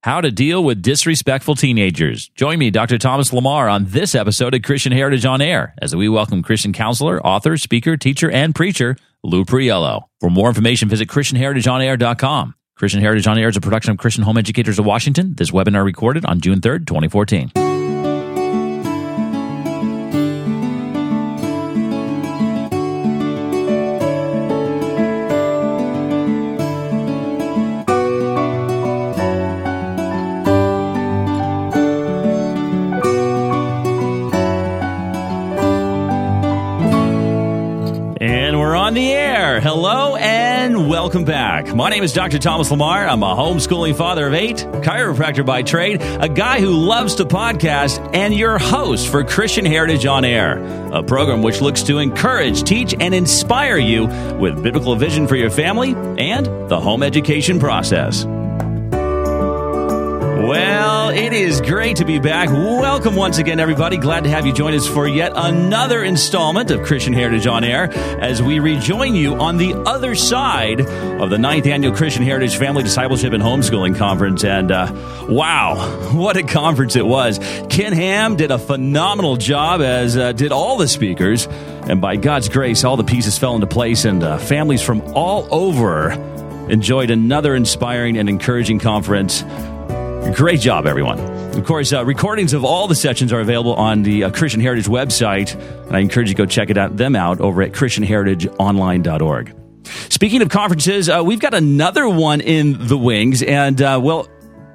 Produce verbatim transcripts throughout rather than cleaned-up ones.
How to deal with disrespectful teenagers. Join me, Doctor Thomas Lamar, on this episode of Christian Heritage on Air as we welcome Christian counselor, author, speaker, teacher, and preacher, Lou Priello. For more information, visit christian heritage on air dot com. Christian Heritage on Air is a production of Christian Home Educators of Washington. This webinar recorded on June third, twenty fourteen. Hello and welcome back. My name is Doctor Thomas Lamar. I'm a homeschooling father of eight, chiropractor by trade, a guy who loves to podcast, and your host for Christian Heritage on Air, a program which looks to encourage, teach, and inspire you with biblical vision for your family and the home education process. Well, it is great to be back. Welcome once again, everybody. Glad to have you join us for yet another installment of Christian Heritage on Air as we rejoin you on the other side of the ninth Annual Christian Heritage Family Discipleship and Homeschooling Conference. And uh, wow, what a conference it was. Ken Ham did a phenomenal job, as uh, did all the speakers. And by God's grace, all the pieces fell into place, and uh, families from all over enjoyed another inspiring and encouraging conference. Great job, everyone. Of course, uh, recordings of all the sessions are available on the uh, Christian Heritage website, and I encourage you to go check it out, them out over at christian heritage online dot org. Speaking of conferences, uh, we've got another one in the wings, and, uh, well,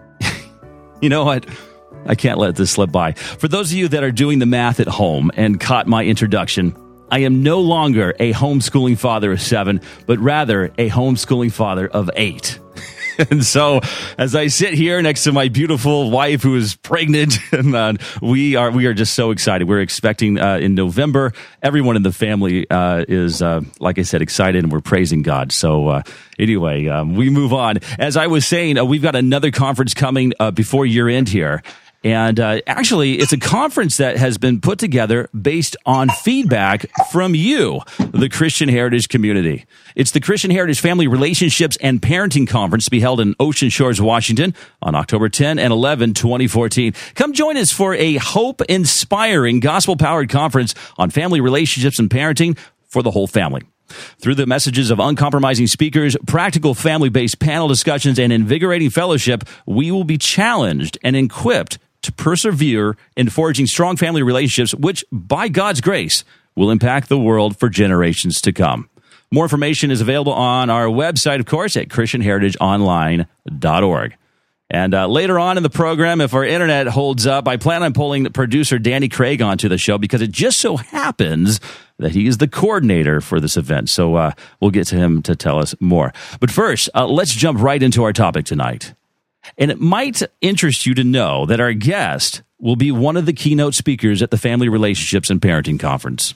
you know what? I can't let this slip by. For those of you that are doing the math at home and caught my introduction, I am no longer a homeschooling father of seven, but rather a homeschooling father of eight. And so, as I sit here next to my beautiful wife who is pregnant, and uh, we are we are just so excited. We're expecting uh, in November. Everyone in the family uh, is, uh, like I said, excited, and we're praising God. So uh, anyway, um, we move on. As I was saying, uh, we've got another conference coming uh, before year end here. And uh, actually, it's a conference that has been put together based on feedback from you, the Christian Heritage community. It's the Christian Heritage Family Relationships and Parenting Conference to be held in Ocean Shores, Washington on October tenth and eleventh, twenty fourteen. Come join us for a hope-inspiring, gospel-powered conference on family relationships and parenting for the whole family. Through the messages of uncompromising speakers, practical family-based panel discussions, and invigorating fellowship, we will be challenged and equipped to persevere in forging strong family relationships, which, by God's grace, will impact the world for generations to come. More information is available on our website, of course, at christian heritage online dot org. And uh, later on in the program, if our internet holds up, I plan on pulling producer Danny Craig onto the show because it just so happens that he is the coordinator for this event. So uh, we'll get to him to tell us more. But first, uh, let's jump right into our topic tonight. And it might interest you to know that our guest will be one of the keynote speakers at the Family Relationships and Parenting Conference.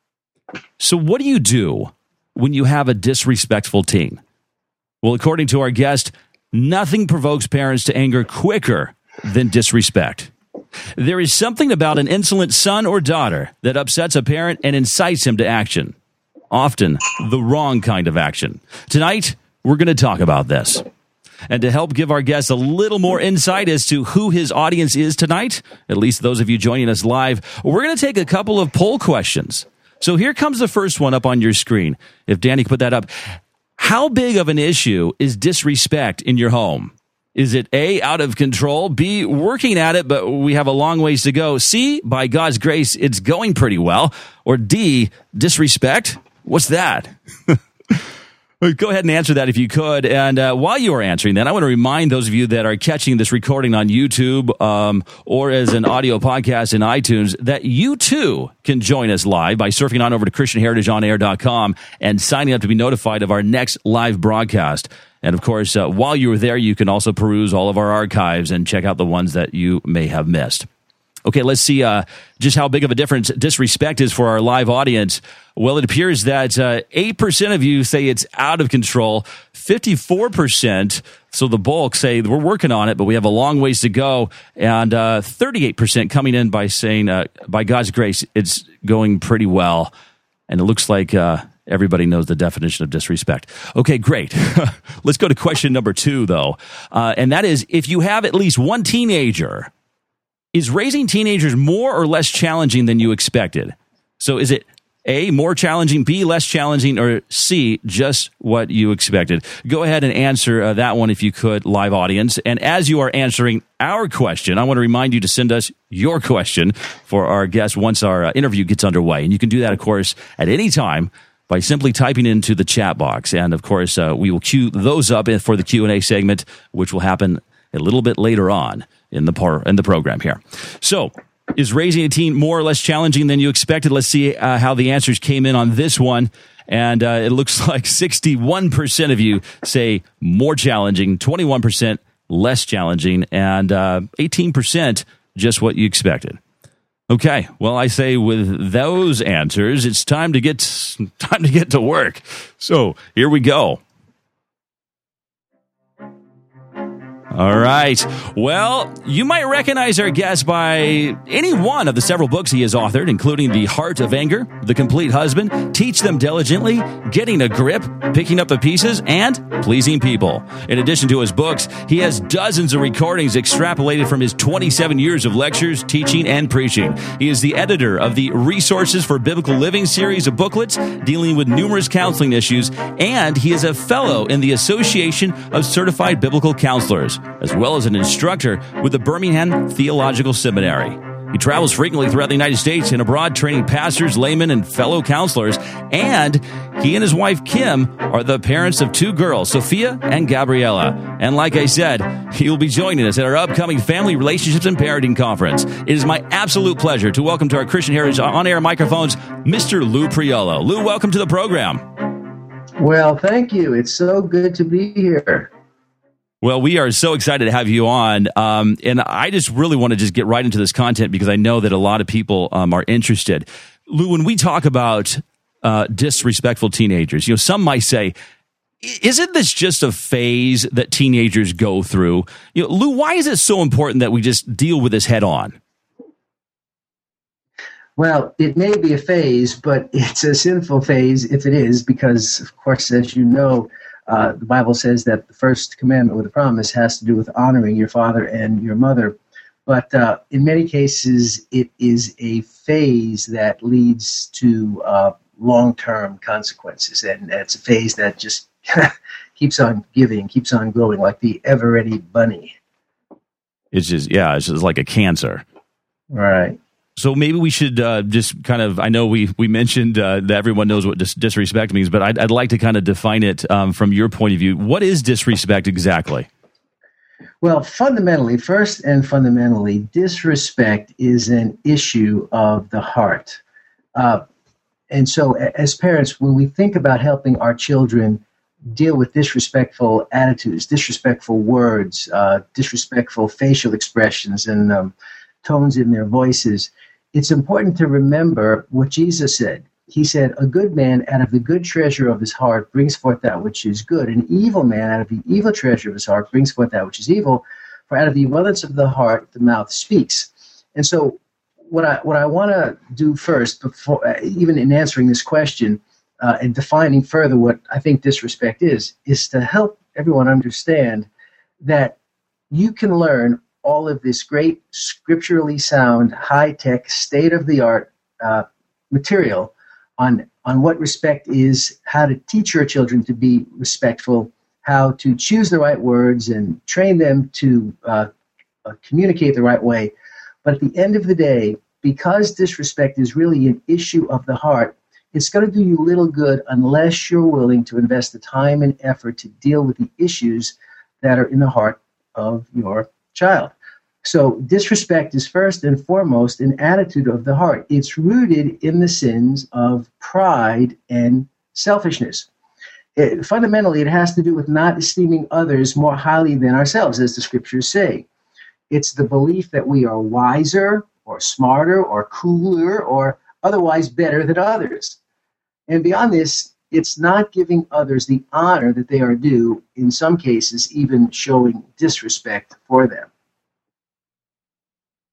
So what do you do when you have a disrespectful teen? Well, according to our guest, nothing provokes parents to anger quicker than disrespect. There is something about an insolent son or daughter that upsets a parent and incites him to action, often the wrong kind of action. Tonight, we're going to talk about this. And to help give our guests a little more insight as to who his audience is tonight, at least those of you joining us live, we're going to take a couple of poll questions. So here comes the first one up on your screen. If Danny could put that up. How big of an issue is disrespect in your home? Is it A, out of control, B, working at it, but we have a long ways to go, C, by God's grace, it's going pretty well, or D, disrespect? What's that? Go ahead and answer that if you could. And uh, while you are answering that, I want to remind those of you that are catching this recording on YouTube um, or as an audio podcast in iTunes that you too can join us live by surfing on over to christian heritage on air dot com and signing up to be notified of our next live broadcast. And of course, uh, while you are there, you can also peruse all of our archives and check out the ones that you may have missed. Okay, let's see uh, just how big of a difference disrespect is for our live audience. Well, it appears that uh, eight percent of you say it's out of control, fifty-four percent, so the bulk say we're working on it, but we have a long ways to go, and uh, thirty-eight percent coming in by saying, uh, by God's grace, it's going pretty well. And it looks like uh, everybody knows the definition of disrespect. Okay, great. Let's go to question number two, though. Uh, and that is, if you have at least one teenager, is raising teenagers more or less challenging than you expected? So is it A, more challenging, B, less challenging, or C, just what you expected? Go ahead and answer uh, that one if you could, live audience. And as you are answering our question, I want to remind you to send us your question for our guest once our uh, interview gets underway. And you can do that, of course, at any time by simply typing into the chat box. And, of course, uh, we will queue those up for the Q and A segment, which will happen a little bit later on in the par- in the program here. So, is raising a teen more or less challenging than you expected? Let's see uh, how the answers came in on this one. And uh, it looks like sixty-one percent of you say more challenging, twenty-one percent less challenging, and uh, eighteen percent just what you expected. Okay, well, I say with those answers, it's time to get time to get to work. So here we go. All right. Well, you might recognize our guest by any one of the several books he has authored, including The Heart of Anger, The Complete Husband, Teach Them Diligently, Getting a Grip, Picking Up the Pieces, and Pleasing People. In addition to his books, he has dozens of recordings extrapolated from his twenty-seven years of lectures, teaching, and preaching. He is the editor of the Resources for Biblical Living series of booklets dealing with numerous counseling issues, and he is a fellow in the Association of Certified Biblical Counselors, as well as an instructor with the Birmingham Theological Seminary. He travels frequently throughout the United States and abroad, training pastors, laymen, and fellow counselors. And he and his wife, Kim, are the parents of two girls, Sophia and Gabriella. And like I said, he will be joining us at our upcoming Family Relationships and Parenting Conference. It is my absolute pleasure to welcome to our Christian Heritage on-air microphones, Mister Lou Priolo. Lou, welcome to the program. Well, thank you. It's so good to be here. Well, we are so excited to have you on, um, and I just really want to just get right into this content because I know that a lot of people um, are interested. Lou, when we talk about uh, disrespectful teenagers, you know, some might say, isn't this just a phase that teenagers go through? You know, Lou, why is it so important that we just deal with this head on? Well, it may be a phase, but it's a sinful phase if it is, because, of course, as you know, Uh, the Bible says that the first commandment with a promise has to do with honoring your father and your mother. But uh, in many cases, it is a phase that leads to uh, long-term consequences. And it's a phase that just keeps on giving, keeps on growing, like the ever-ready bunny. It's just, yeah, it's just like a cancer. Right. So maybe we should uh, just kind of, I know we, we mentioned uh, that everyone knows what dis- disrespect means, but I'd, I'd like to kind of define it um, from your point of view. What is disrespect exactly? Well, fundamentally, first and fundamentally, disrespect is an issue of the heart. Uh, and so as parents, when we think about helping our children deal with disrespectful attitudes, disrespectful words, uh, disrespectful facial expressions, and um, tones in their voices, it's important to remember what Jesus said. He said, a good man out of the good treasure of his heart brings forth that which is good. An evil man out of the evil treasure of his heart brings forth that which is evil. For out of the abundance of the heart, the mouth speaks. And so what I what I want to do first, before uh, even in answering this question uh, and defining further what I think disrespect is, is to help everyone understand that you can learn all of this great scripturally sound, high-tech, state-of-the-art uh, material on on what respect is, how to teach your children to be respectful, how to choose the right words and train them to uh, uh, communicate the right way. But at the end of the day, because disrespect is really an issue of the heart, it's going to do you little good unless you're willing to invest the time and effort to deal with the issues that are in the heart of your child. So disrespect is first and foremost an attitude of the heart. It's rooted in the sins of pride and selfishness. It, fundamentally, it has to do with not esteeming others more highly than ourselves, as the scriptures say. It's the belief that we are wiser or smarter or cooler or otherwise better than others. And beyond this, it's not giving others the honor that they are due, in some cases even showing disrespect for them.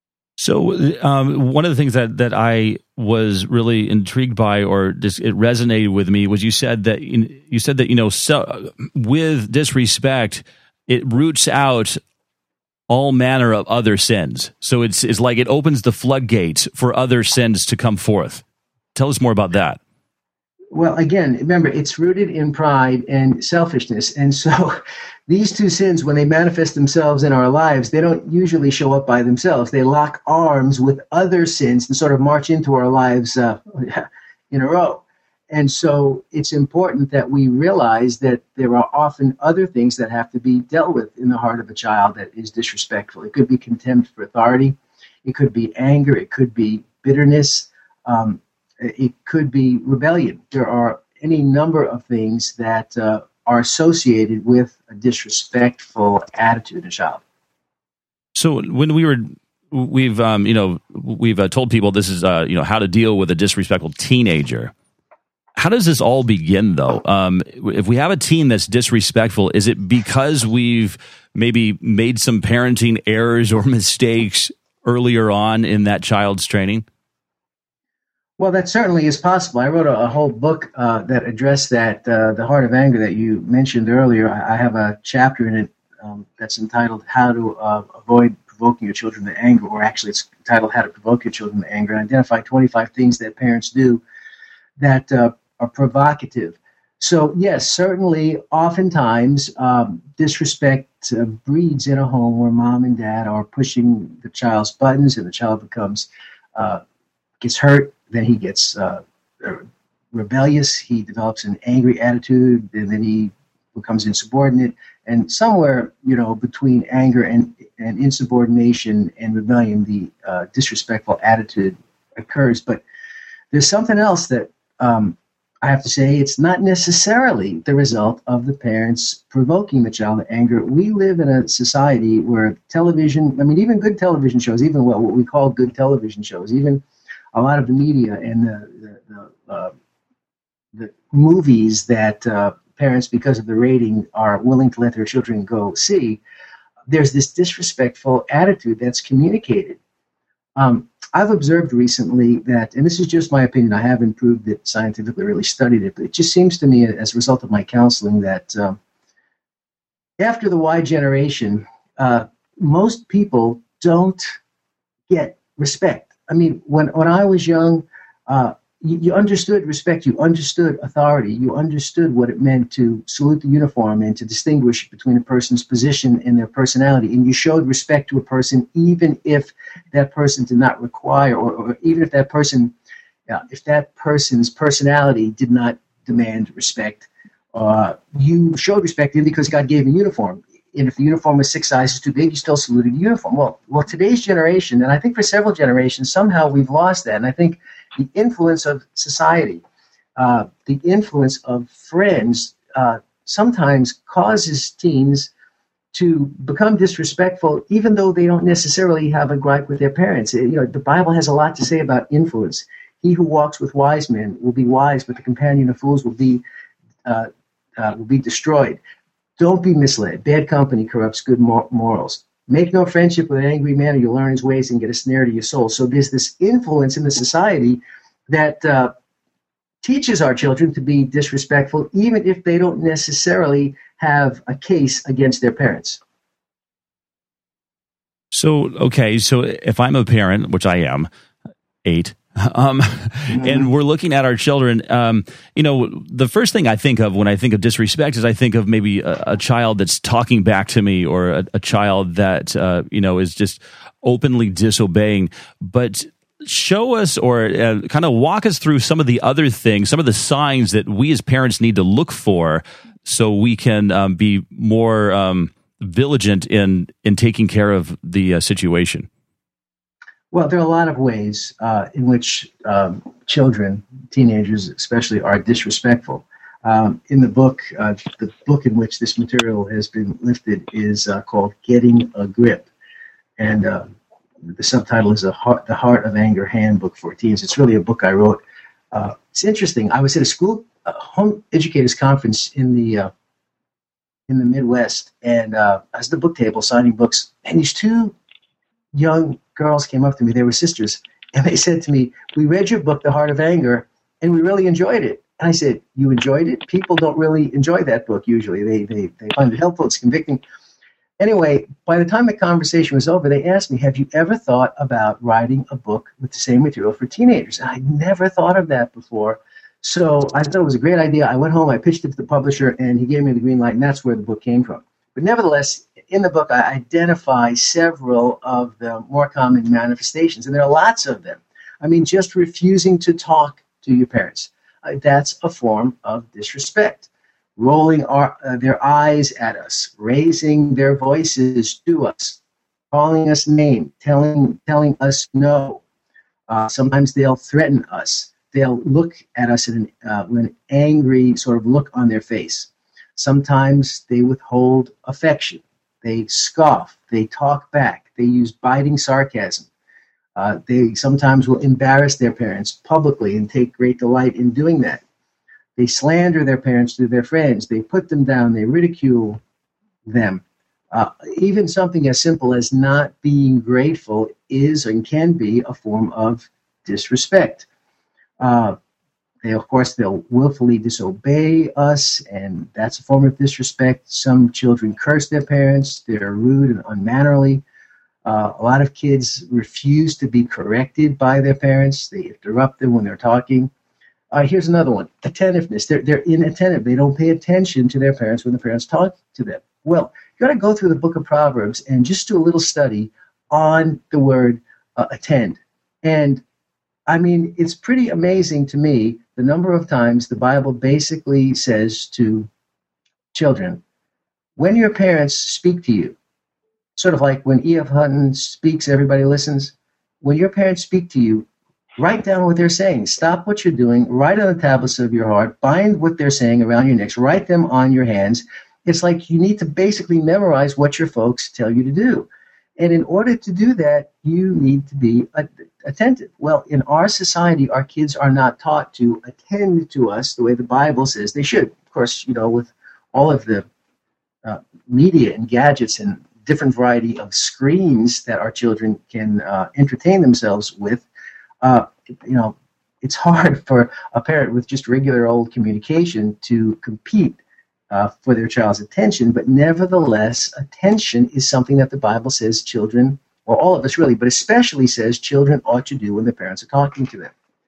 So um, one of the things that, that I was really intrigued by, or just it resonated with me, was you said that you said that you know so, with disrespect, it roots out all manner of other sins. So it's it's like it opens the floodgates for other sins to come forth. Tell us more about that. Well, again, remember, it's rooted in pride and selfishness. And so these two sins, when they manifest themselves in our lives, they don't usually show up by themselves. They lock arms with other sins and sort of march into our lives uh, in a row. And so it's important that we realize that there are often other things that have to be dealt with in the heart of a child that is disrespectful. It could be contempt for authority. It could be anger. It could be bitterness. Um, It could be rebellion. There are any number of things that uh, are associated with a disrespectful attitude in a child. So when we were, we've, um, you know, we've uh, told people this is, uh, you know, how to deal with a disrespectful teenager. How does this all begin, though? Um, if we have a teen that's disrespectful, is it because we've maybe made some parenting errors or mistakes earlier on in that child's training? Well, that certainly is possible. I wrote a, a whole book uh, that addressed that, uh, The Heart of Anger, that you mentioned earlier. I, I have a chapter in it um, that's entitled How to uh, Avoid Provoking Your Children to Anger, or actually it's entitled How to Provoke Your Children to Anger, and identify twenty-five things that parents do that uh, are provocative. So, yes, certainly, oftentimes, um, disrespect uh, breeds in a home where mom and dad are pushing the child's buttons, and the child becomes uh, gets hurt. Then he gets uh, rebellious. He develops an angry attitude, and then he becomes insubordinate. And somewhere, you know, between anger and, and insubordination and rebellion, the uh, disrespectful attitude occurs. But there's something else that um, I have to say. It's not necessarily the result of the parents provoking the child to anger. We live in a society where television, I mean, even good television shows, even well, what we call good television shows, even a lot of the media and the the, the, uh, the movies that uh, parents, because of the rating, are willing to let their children go see, there's this disrespectful attitude that's communicated. Um, I've observed recently that, and this is just my opinion, I haven't proved it scientifically, really studied it, but it just seems to me as a result of my counseling that uh, after the Y generation, uh, most people don't get respect. I mean, when, when I was young, uh, you, you understood respect, you understood authority, you understood what it meant to salute the uniform and to distinguish between a person's position and their personality. And you showed respect to a person even if that person did not require, or, or even if that person, uh, if that person's personality did not demand respect. Uh, you showed respect to him because God gave him a uniform. And if the uniform was six sizes too big, you still saluted the uniform. Well, well, today's generation, and I think for several generations, somehow we've lost that. And I think the influence of society, uh, the influence of friends, uh, sometimes causes teens to become disrespectful, even though they don't necessarily have a gripe with their parents. You know, the Bible has a lot to say about influence. He who walks with wise men will be wise, but the companion of fools will be uh, uh, will be destroyed. Don't be misled. Bad company corrupts good mor- morals. Make no friendship with an angry man, or you'll learn his ways and get a snare to your soul. So there's this influence in the society that uh, teaches our children to be disrespectful, even if they don't necessarily have a case against their parents. So, okay, so if I'm a parent, which I am, eight, Um, and we're looking at our children, um, you know, the first thing I think of when I think of disrespect is I think of maybe a, a child that's talking back to me, or a, a child that, uh, you know, is just openly disobeying. But show us, or uh, kind of walk us through some of the other things, some of the signs that we as parents need to look for so we can um, be more um, vigilant in, in taking care of the uh, situation. Well, there are a lot of ways uh, in which um, children, teenagers especially, are disrespectful. Um, in the book, uh, the book in which this material has been lifted is uh, called Getting a Grip. And uh, the subtitle is a heart, The Heart of Anger Handbook for Teens. It's really a book I wrote. Uh, it's interesting. I was at a school a home educators conference in the uh, in the Midwest, and uh, I was at the book table signing books, and these two young girls came up to me. They were sisters. And they said to me, we read your book, The Heart of Anger, and we really enjoyed it. And I said, you enjoyed it? People don't really enjoy that book usually. They, they, they find it helpful. It's convicting. Anyway, by the time the conversation was over, they asked me, have you ever thought about writing a book with the same material for teenagers? And I never thought of that before. So I thought it was a great idea. I went home, I pitched it to the publisher, and he gave me the green light, and that's where the book came from. But nevertheless, in the book, I identify several of the more common manifestations, and there are lots of them. I mean, just refusing to talk to your parents. Uh, that's a form of disrespect. Rolling our, uh, their eyes at us, raising their voices to us, calling us names, telling telling us no. Uh, sometimes they'll threaten us. They'll look at us in an, uh, with an angry sort of look on their face. Sometimes they withhold affection. They scoff. They talk back. They use biting sarcasm. Uh, they sometimes will embarrass their parents publicly and take great delight in doing that. They slander their parents to their friends. They put them down. They ridicule them. Uh, even something as simple as not being grateful is and can be a form of disrespect. Uh, they, of course, they'll willfully disobey us, and that's a form of disrespect. Some children curse their parents. They're rude and unmannerly. Uh, a lot of kids refuse to be corrected by their parents. They interrupt them when they're talking. Uh, here's another one, attentiveness. They're, they're inattentive. They don't pay attention to their parents when the parents talk to them. Well, you got to go through the book of Proverbs and just do a little study on the word uh, attend. And, I mean, it's pretty amazing to me the number of times the Bible basically says to children, when your parents speak to you, sort of like when E F. Hutton speaks, everybody listens. When your parents speak to you, write down what they're saying. Stop what you're doing. Write on the tablets of your heart. Bind what they're saying around your necks. Write them on your hands. It's like you need to basically memorize what your folks tell you to do. And in order to do that, you need to be attentive. Well, in our society, our kids are not taught to attend to us the way the Bible says they should. Of course, you know, with all of the uh, media and gadgets and different variety of screens that our children can uh, entertain themselves with, uh, you know, it's hard for a parent with just regular old communication to compete uh, for their child's attention. But nevertheless, attention is something that the Bible says children, or all of us really, but especially says children ought to do when their parents are talking to them.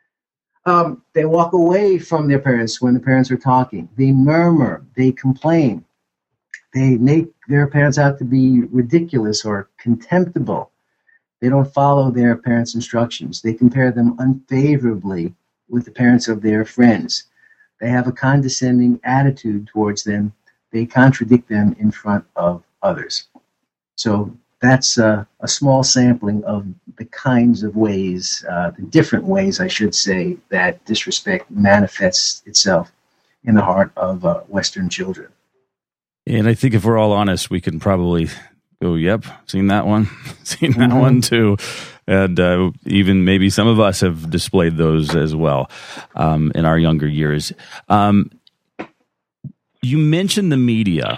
Um, they walk away from their parents when the parents are talking. They murmur. They complain. They make their parents out to be ridiculous or contemptible. They don't follow their parents' instructions. They compare them unfavorably with the parents of their friends. They have a condescending attitude towards them. They contradict them in front of others. So that's uh, a small sampling of the kinds of ways, uh, the different ways, I should say, that disrespect manifests itself in the heart of uh, Western children. And I think if we're all honest, we can probably go, yep, seen that one, seen that mm-hmm. one too. And uh, even maybe some of us have displayed those as well um, in our younger years. Um, you mentioned the media.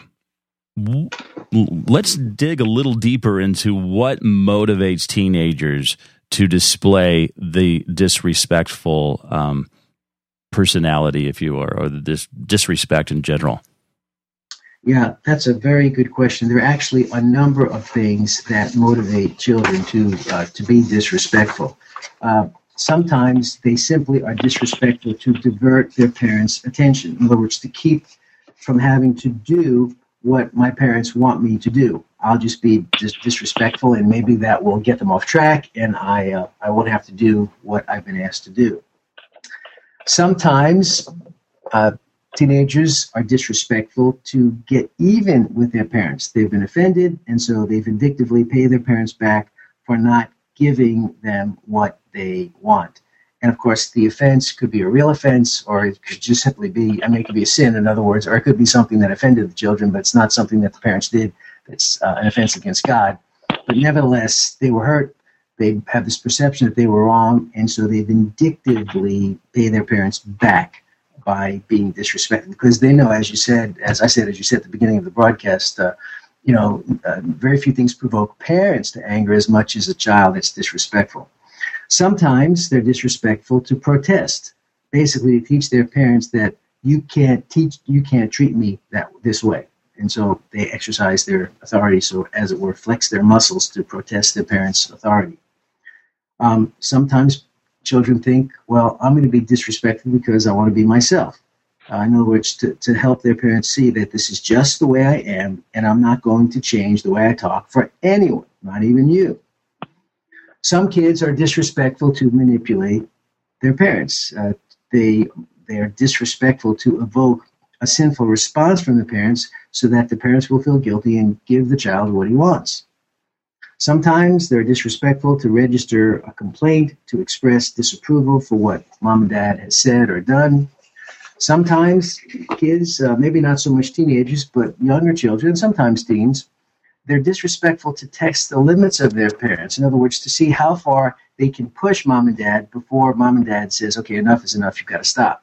Let's dig a little deeper into what motivates teenagers to display the disrespectful um, personality, if you will, or the dis- disrespect in general. Yeah, that's a very good question. There are actually a number of things that motivate children to uh, to be disrespectful. Uh, sometimes they simply are disrespectful to divert their parents' attention. In other words, to keep from having to do what my parents want me to do. I'll just be dis- disrespectful, and maybe that will get them off track, and I uh, I won't have to do what I've been asked to do. Sometimes uh, teenagers are disrespectful to get even with their parents. They've been offended, and so they vindictively pay their parents back for not giving them what they want. And of course, the offense could be a real offense, or it could just simply be, I mean, it could be a sin, in other words, or it could be something that offended the children, but it's not something that the parents did that's uh, an offense against God. But nevertheless, they were hurt. They have this perception that they were wrong, and so they vindictively pay their parents back by being disrespected, because they know, as you said, as I said, as you said at the beginning of the broadcast, uh, you know, uh, very few things provoke parents to anger as much as a child that's disrespectful. Sometimes they're disrespectful to protest, basically to teach their parents that you can't teach, you can't treat me that this way. And so they exercise their authority, so as it were, flex their muscles to protest their parents' authority. Um, sometimes children think, well, I'm going to be disrespectful because I want to be myself. Uh, in other words, to, to help their parents see that this is just the way I am, and I'm not going to change the way I talk for anyone, not even you. Some kids are disrespectful to manipulate their parents. Uh, they they are disrespectful to evoke a sinful response from the parents so that the parents will feel guilty and give the child what he wants. Sometimes they're disrespectful to register a complaint, to express disapproval for what mom and dad has said or done. Sometimes kids, uh, maybe not so much teenagers, but younger children, sometimes teens, they're disrespectful to test the limits of their parents. In other words, to see how far they can push mom and dad before mom and dad says, okay, enough is enough, you've got to stop.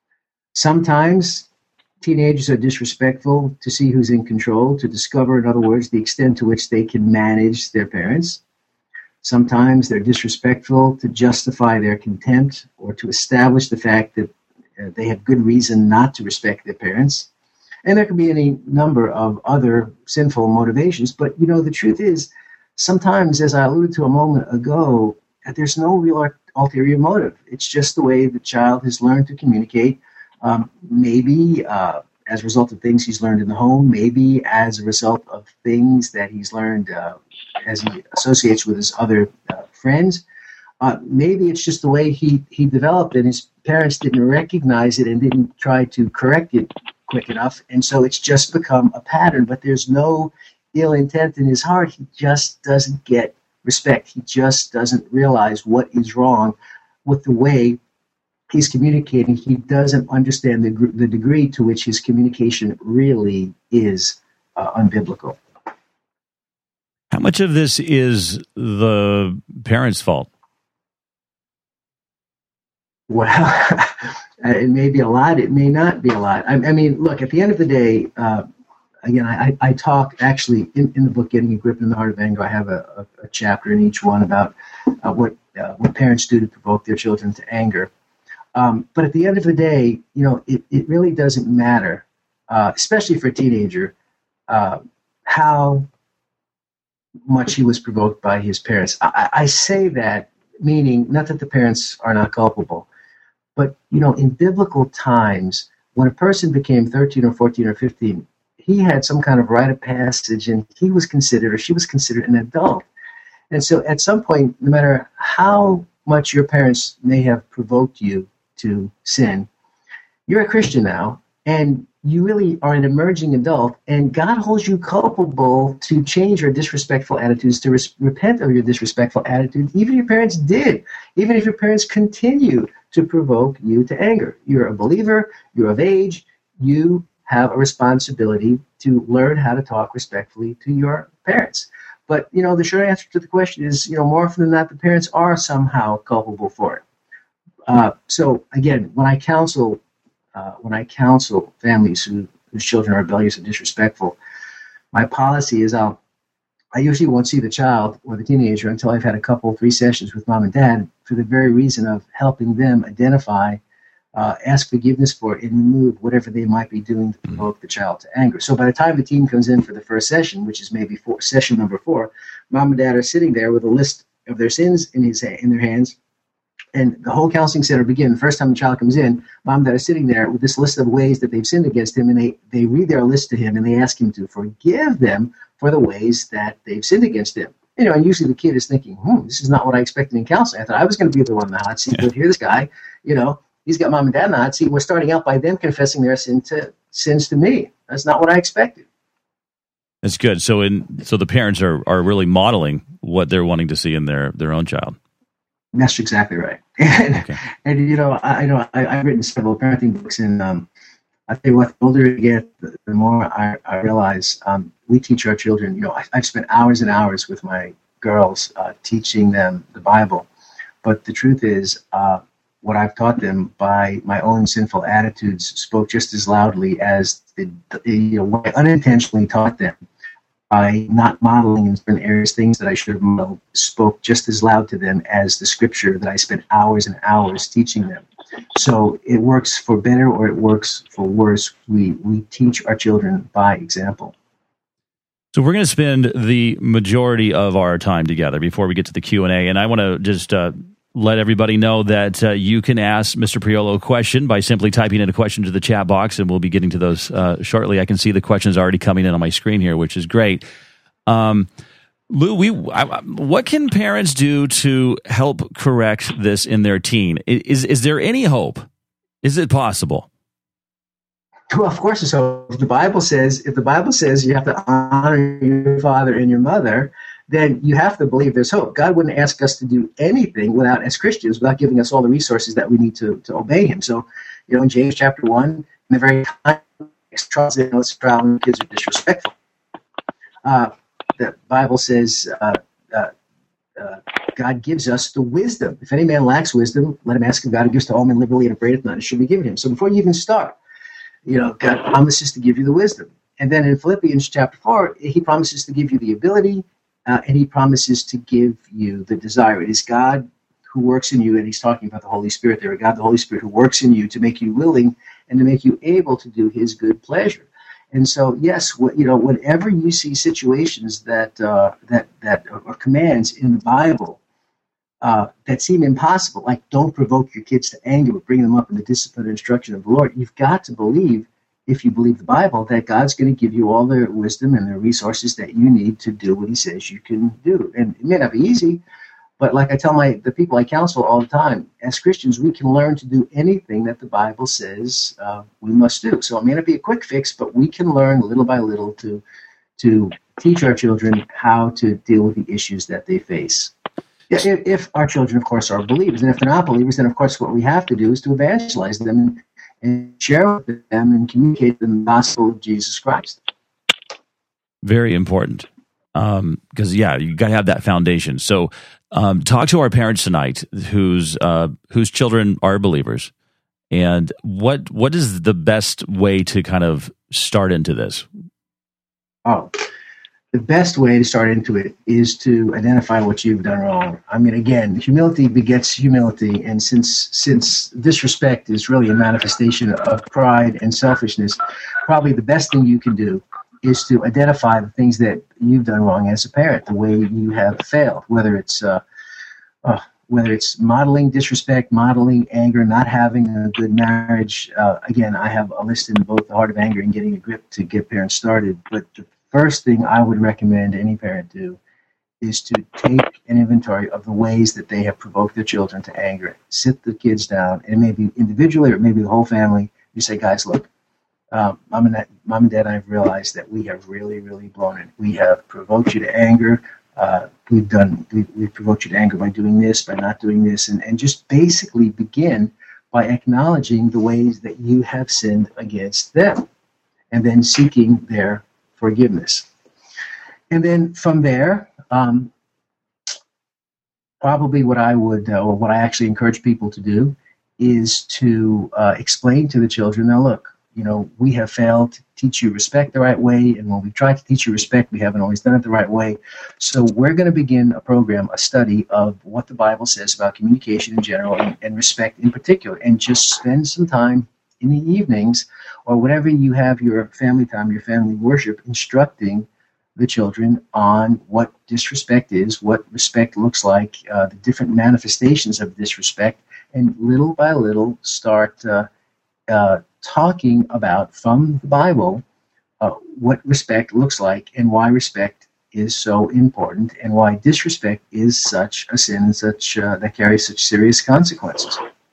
Sometimes teenagers are disrespectful to see who's in control, to discover, in other words, the extent to which they can manage their parents. Sometimes they're disrespectful to justify their contempt or to establish the fact that uh, they have good reason not to respect their parents. And there can be any number of other sinful motivations. But, you know, the truth is, sometimes, as I alluded to a moment ago, there's no real ulterior motive. It's just the way the child has learned to communicate. Um, maybe uh, as a result of things he's learned in the home, maybe as a result of things that he's learned uh, as he associates with his other uh, friends. Uh, maybe it's just the way he, he developed and his parents didn't recognize it and didn't try to correct it quick enough. And so it's just become a pattern, but there's no ill intent in his heart. He just doesn't get respect. He just doesn't realize what is wrong with the way he's communicating. He doesn't understand the, the degree to which his communication really is uh, unbiblical. How much of this is the parents' fault? Well, it may be a lot. It may not be a lot. I, I mean, look, at the end of the day, uh, again, I, I talk actually in, in the book, Getting a Grip in the Heart of Anger, I have a, a, a chapter in each one about uh, what, uh, what parents do to provoke their children to anger. Um, but at the end of the day, you know, it, it really doesn't matter, uh, especially for a teenager, uh, how much he was provoked by his parents. I, I say that meaning not that the parents are not culpable, but, you know, in biblical times, when a person became thirteen or fourteen or fifteen, he had some kind of rite of passage and he was considered or she was considered an adult. And so at some point, no matter how much your parents may have provoked you to sin, you're a Christian now, and you really are an emerging adult, and God holds you culpable to change your disrespectful attitudes, to res- repent of your disrespectful attitude, even if your parents did, even if your parents continue to provoke you to anger. You're a believer, you're of age, you have a responsibility to learn how to talk respectfully to your parents. But, you know, the short answer to the question is, you know, more often than not, the parents are somehow culpable for it. Uh, so, again, when I counsel uh, when I counsel families who, whose children are rebellious and disrespectful, my policy is I'll I usually won't see the child or the teenager until I've had a couple, three sessions with mom and dad for the very reason of helping them identify, uh, ask forgiveness for it, and remove whatever they might be doing to provoke the child to anger. So by the time the teen comes in for the first session, which is maybe four, session number four, mom and dad are sitting there with a list of their sins in his in their hands. And the whole counseling center begins. The first time the child comes in, mom and dad are sitting there with this list of ways that they've sinned against him, and they, they read their list to him, and they ask him to forgive them for the ways that they've sinned against him. You know, and usually the kid is thinking, hmm, this is not what I expected in counseling. I thought I was going to be the one in the hot seat, but here's this guy, you know, he's got mom and dad in the hot seat. We're starting out by them confessing their sin to, sins to me. That's not what I expected. That's good. So in so the parents are, are really modeling what they're wanting to see in their, their own child. That's exactly right. And, okay. and you know, I, I know I, I've written several parenting books, and um, I tell you what, the older you get, the, the more I, I realize um, we teach our children. You know, I, I've spent hours and hours with my girls uh, teaching them the Bible, but the truth is, uh, what I've taught them by my own sinful attitudes spoke just as loudly as the, the you know, what I unintentionally taught them by not modeling in certain areas things that I should have modeled, spoke just as loud to them as the scripture that I spent hours and hours teaching them. So it works for better or it works for worse. We we teach our children by example. So we're going to spend the majority of our time together before we get to the Q and A, and I want to just uh, let everybody know that uh, you can ask Mister Priolo a question by simply typing in a question to the chat box, and we'll be getting to those uh, shortly. I can see the questions already coming in on my screen here, which is great. Um, Lou, we, I, what can parents do to help correct this in their teen? Is is there any hope? Is it possible? Well, of course. So if the Bible says, if the Bible says you have to honor your father and your mother, then you have to believe there's hope. God wouldn't ask us to do anything without, as Christians, without giving us all the resources that we need to, to obey him. So, you know, in James chapter one, in the very context, trials and trial when kids are disrespectful. Uh, the Bible says uh, uh, uh, God gives us the wisdom. If any man lacks wisdom, let him ask of God, who gives to all men liberally and upbraideth not, it should be given him. So before you even start, you know, God promises to give you the wisdom. And then in Philippians chapter four, he promises to give you the ability, uh, and he promises to give you the desire. It is God who works in you, and he's talking about the Holy Spirit there, God the Holy Spirit who works in you to make you willing and to make you able to do his good pleasure. And so, yes, what, you know, whenever you see situations that uh, that that or commands in the Bible uh, that seem impossible, like don't provoke your kids to anger, but bring them up in the discipline and instruction of the Lord, you've got to believe, if you believe the Bible, that God's going to give you all the wisdom and the resources that you need to do what he says you can do. And it may not be easy, but like I tell my the people I counsel all the time, as Christians, we can learn to do anything that the Bible says uh, we must do. So it may not be a quick fix, but we can learn little by little to to teach our children how to deal with the issues that they face. If, if our children, of course, are believers. And if they're not believers, then, of course, what we have to do is to evangelize them and, and share with them and communicate the gospel of Jesus Christ. Very important. Because, um, yeah, you got to have that foundation. So um, talk to our parents tonight whose uh, whose children are believers. And what what is the best way to kind of start into this? Oh, the best way to start into it is to identify what you've done wrong. I mean, again, humility begets humility. And since since disrespect is really a manifestation of pride and selfishness, probably the best thing you can do is to identify the things that you've done wrong as a parent, the way you have failed, whether it's uh, uh, whether it's modeling disrespect, modeling anger, not having a good marriage. Uh, again, I have a list in both The Heart of Anger and Getting a Grip to get parents started. But the first thing I would recommend any parent do is to take an inventory of the ways that they have provoked their children to anger. Sit the kids down, and it may be individually or it may be the whole family. You say, guys, look, Um, Mom and, Dad, Mom and Dad and I have realized that we have really, really blown it. We have provoked you to anger. Uh, we've done. We, we've provoked you to anger by doing this, by not doing this, and, and just basically begin by acknowledging the ways that you have sinned against them, and then seeking their forgiveness. And then from there, um, probably what I would, uh, or what I actually encourage people to do, is to uh, explain to the children, now look, you know, we have failed to teach you respect the right way, and when we tried to teach you respect, we haven't always done it the right way. So we're going to begin a program, a study of what the Bible says about communication in general and, and respect in particular, and just spend some time in the evenings or whenever you have your family time, your family worship, instructing the children on what disrespect is, what respect looks like, uh, the different manifestations of disrespect, and little by little start uh, uh, talking about from the Bible uh, what respect looks like and why respect is so important and why disrespect is such a sin and such uh, that carries such serious consequences.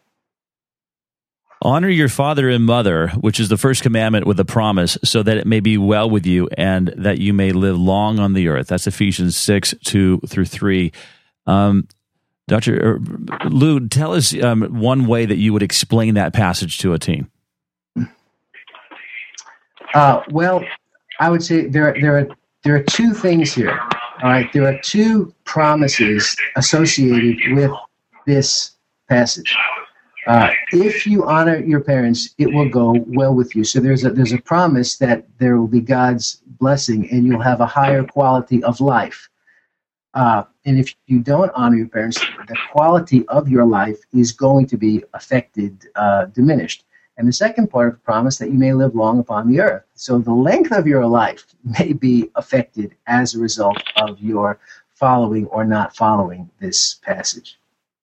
Honor your father and mother, which is the first commandment with a promise, so that it may be well with you and that you may live long on the earth. That's Ephesians six, two through three. Um, Doctor Lou, tell us um, one way that you would explain that passage to a teen. Uh, well, I would say there there are there are two things here. All right, there are two promises associated with this passage. Uh, if you honor your parents, it will go well with you. So there's a there's a promise that there will be God's blessing, and you'll have a higher quality of life. Uh, and if you don't honor your parents, the quality of your life is going to be affected, uh, diminished. And the second part of the promise, that you may live long upon the earth. So the length of your life may be affected as a result of your following or not following this passage.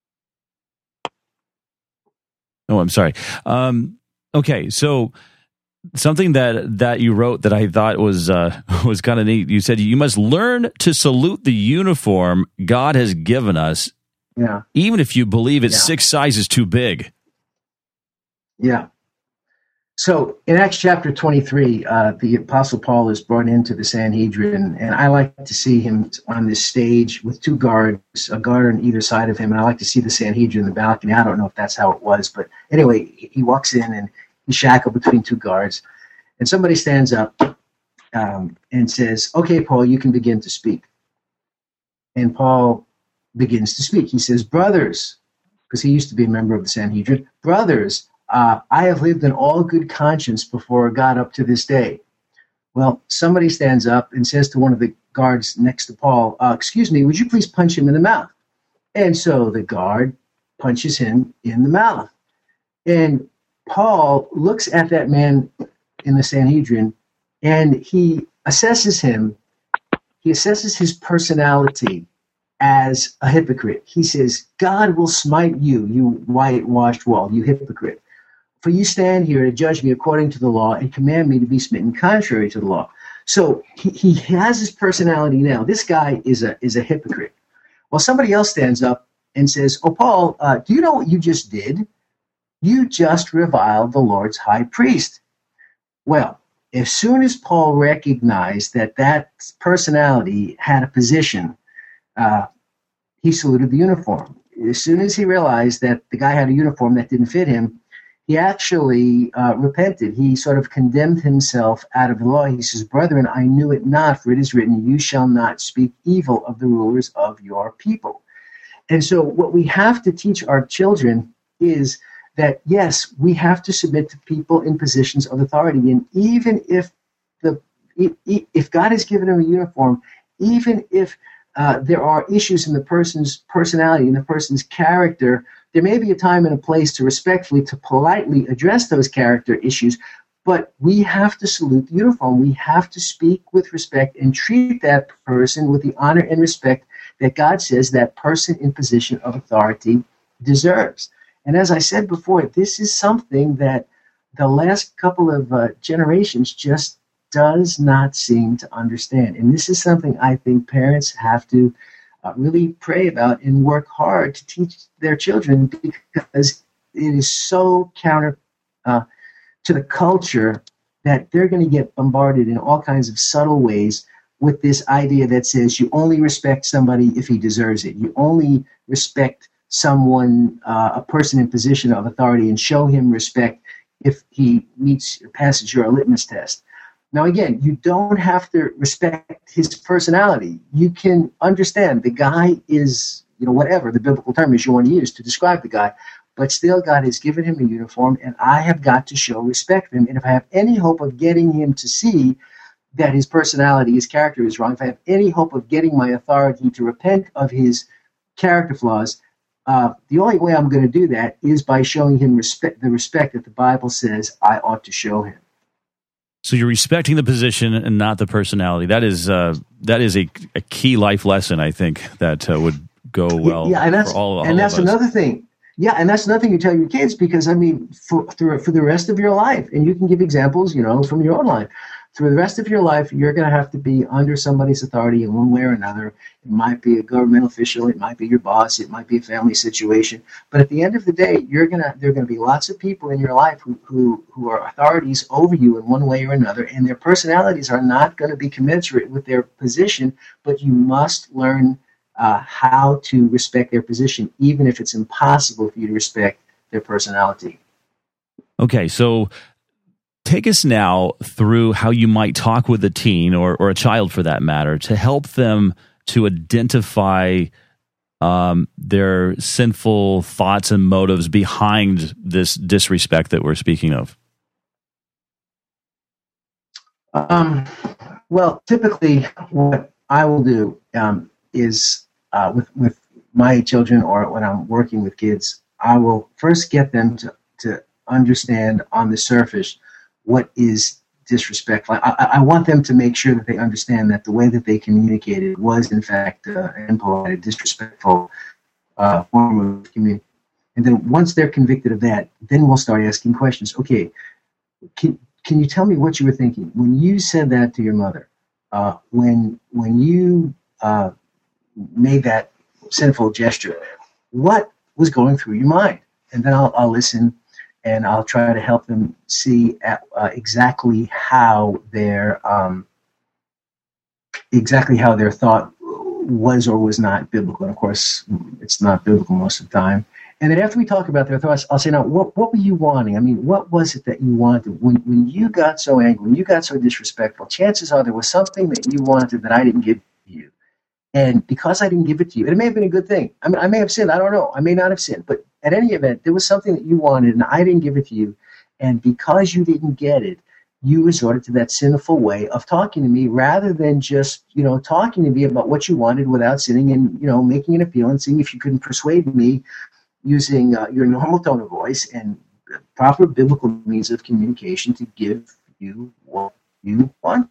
Oh, I'm sorry. Um, okay, so something that, that you wrote that I thought was uh, was kind of neat. You said you must learn to salute the uniform God has given us, yeah, even if you believe it's yeah. six sizes too big. Yeah. So in Acts chapter twenty-three, uh, the Apostle Paul is brought into the Sanhedrin, and I like to see him on this stage with two guards, a guard on either side of him, and I like to see the Sanhedrin in the balcony. I don't know if that's how it was, but anyway, he walks in and he's shackled between two guards, and somebody stands up um, and says, "Okay, Paul, you can begin to speak." And Paul begins to speak. He says, "Brothers," because he used to be a member of the Sanhedrin, "brothers, Uh, I have lived in all good conscience before God up to this day." Well, somebody stands up and says to one of the guards next to Paul, uh, "Excuse me, would you please punch him in the mouth?" And so the guard punches him in the mouth. And Paul looks at that man in the Sanhedrin, and he assesses him. He assesses his personality as a hypocrite. He says, "God will smite you, you whitewashed wall, you hypocrite. For you stand here to judge me according to the law and command me to be smitten contrary to the law." So he, he has his personality now. This guy is a is a hypocrite. Well, somebody else stands up and says, "Oh, Paul, uh, do you know what you just did? You just reviled the Lord's high priest." Well, as soon as Paul recognized that that personality had a position, uh, he saluted the uniform. As soon as he realized that the guy had a uniform that didn't fit him, he actually uh, repented. He sort of condemned himself out of the law. He says, "Brethren, I knew it not, for it is written, you shall not speak evil of the rulers of your people." And so what we have to teach our children is that, yes, we have to submit to people in positions of authority. And even if the if God has given them a uniform, even if uh, there are issues in the person's personality, in the person's character, there may be a time and a place to respectfully, to politely address those character issues, but we have to salute the uniform. We have to speak with respect and treat that person with the honor and respect that God says that person in position of authority deserves. And as I said before, this is something that the last couple of uh, generations just does not seem to understand. And this is something I think parents have to Uh, really pray about and work hard to teach their children, because it is so counter uh, to the culture that they're going to get bombarded in all kinds of subtle ways with this idea that says you only respect somebody if he deserves it. You only respect someone, uh, a person in position of authority, and show him respect if he meets, passes your litmus test. Now, again, you don't have to respect his personality. You can understand the guy is, you know, whatever the biblical term is you want to use to describe the guy, but still God has given him a uniform, and I have got to show respect for him. And if I have any hope of getting him to see that his personality, his character is wrong, if I have any hope of getting my authority to repent of his character flaws, uh, the only way I'm going to do that is by showing him respect, the respect that the Bible says I ought to show him. So you're respecting the position and not the personality. That is uh, that is a, a key life lesson, I think, that uh, would go well yeah, and that's, for all, all and that's of us. another thing. Yeah, and that's another thing you tell your kids, because, I mean, for, for, for the rest of your life, and you can give examples, you know, from your own life. Through the rest of your life, you're going to have to be under somebody's authority in one way or another. It might be a governmental official, it might be your boss, it might be a family situation. But at the end of the day, you're gonna there are going to be lots of people in your life who, who who are authorities over you in one way or another, and their personalities are not going to be commensurate with their position. But you must learn uh, how to respect their position, even if it's impossible for you to respect their personality. Okay, so take us now through how you might talk with a teen, or, or a child for that matter, to help them to identify um, their sinful thoughts and motives behind this disrespect that we're speaking of? Um, well, typically what I will do um, is uh, with, with my children, or when I'm working with kids, I will first get them to, to understand on the surface what is disrespectful. I, I want them to make sure that they understand that the way that they communicated was, in fact, uh, an impolite, disrespectful uh, form of communication. And then once they're convicted of that, then we'll start asking questions. Okay, can, can you tell me what you were thinking when you said that to your mother? Uh, when when you uh, made that sinful gesture, what was going through your mind? And then I'll, I'll listen, and I'll try to help them see at, uh, exactly how their um, exactly how their thought was or was not biblical. And of course, it's not biblical most of the time. And then after we talk about their thoughts, I'll say, now, what, what were you wanting? I mean, what was it that you wanted? When, when you got so angry, when you got so disrespectful, chances are there was something that you wanted that I didn't give you. And because I didn't give it to you, and it may have been a good thing. I mean, I may have sinned. I don't know. I may not have sinned. But at any event, there was something that you wanted, and I didn't give it to you. And because you didn't get it, you resorted to that sinful way of talking to me rather than just, you know, talking to me about what you wanted without sitting and, you know, making an appeal and seeing if you couldn't persuade me using uh, your normal tone of voice and proper biblical means of communication to give you what you wanted.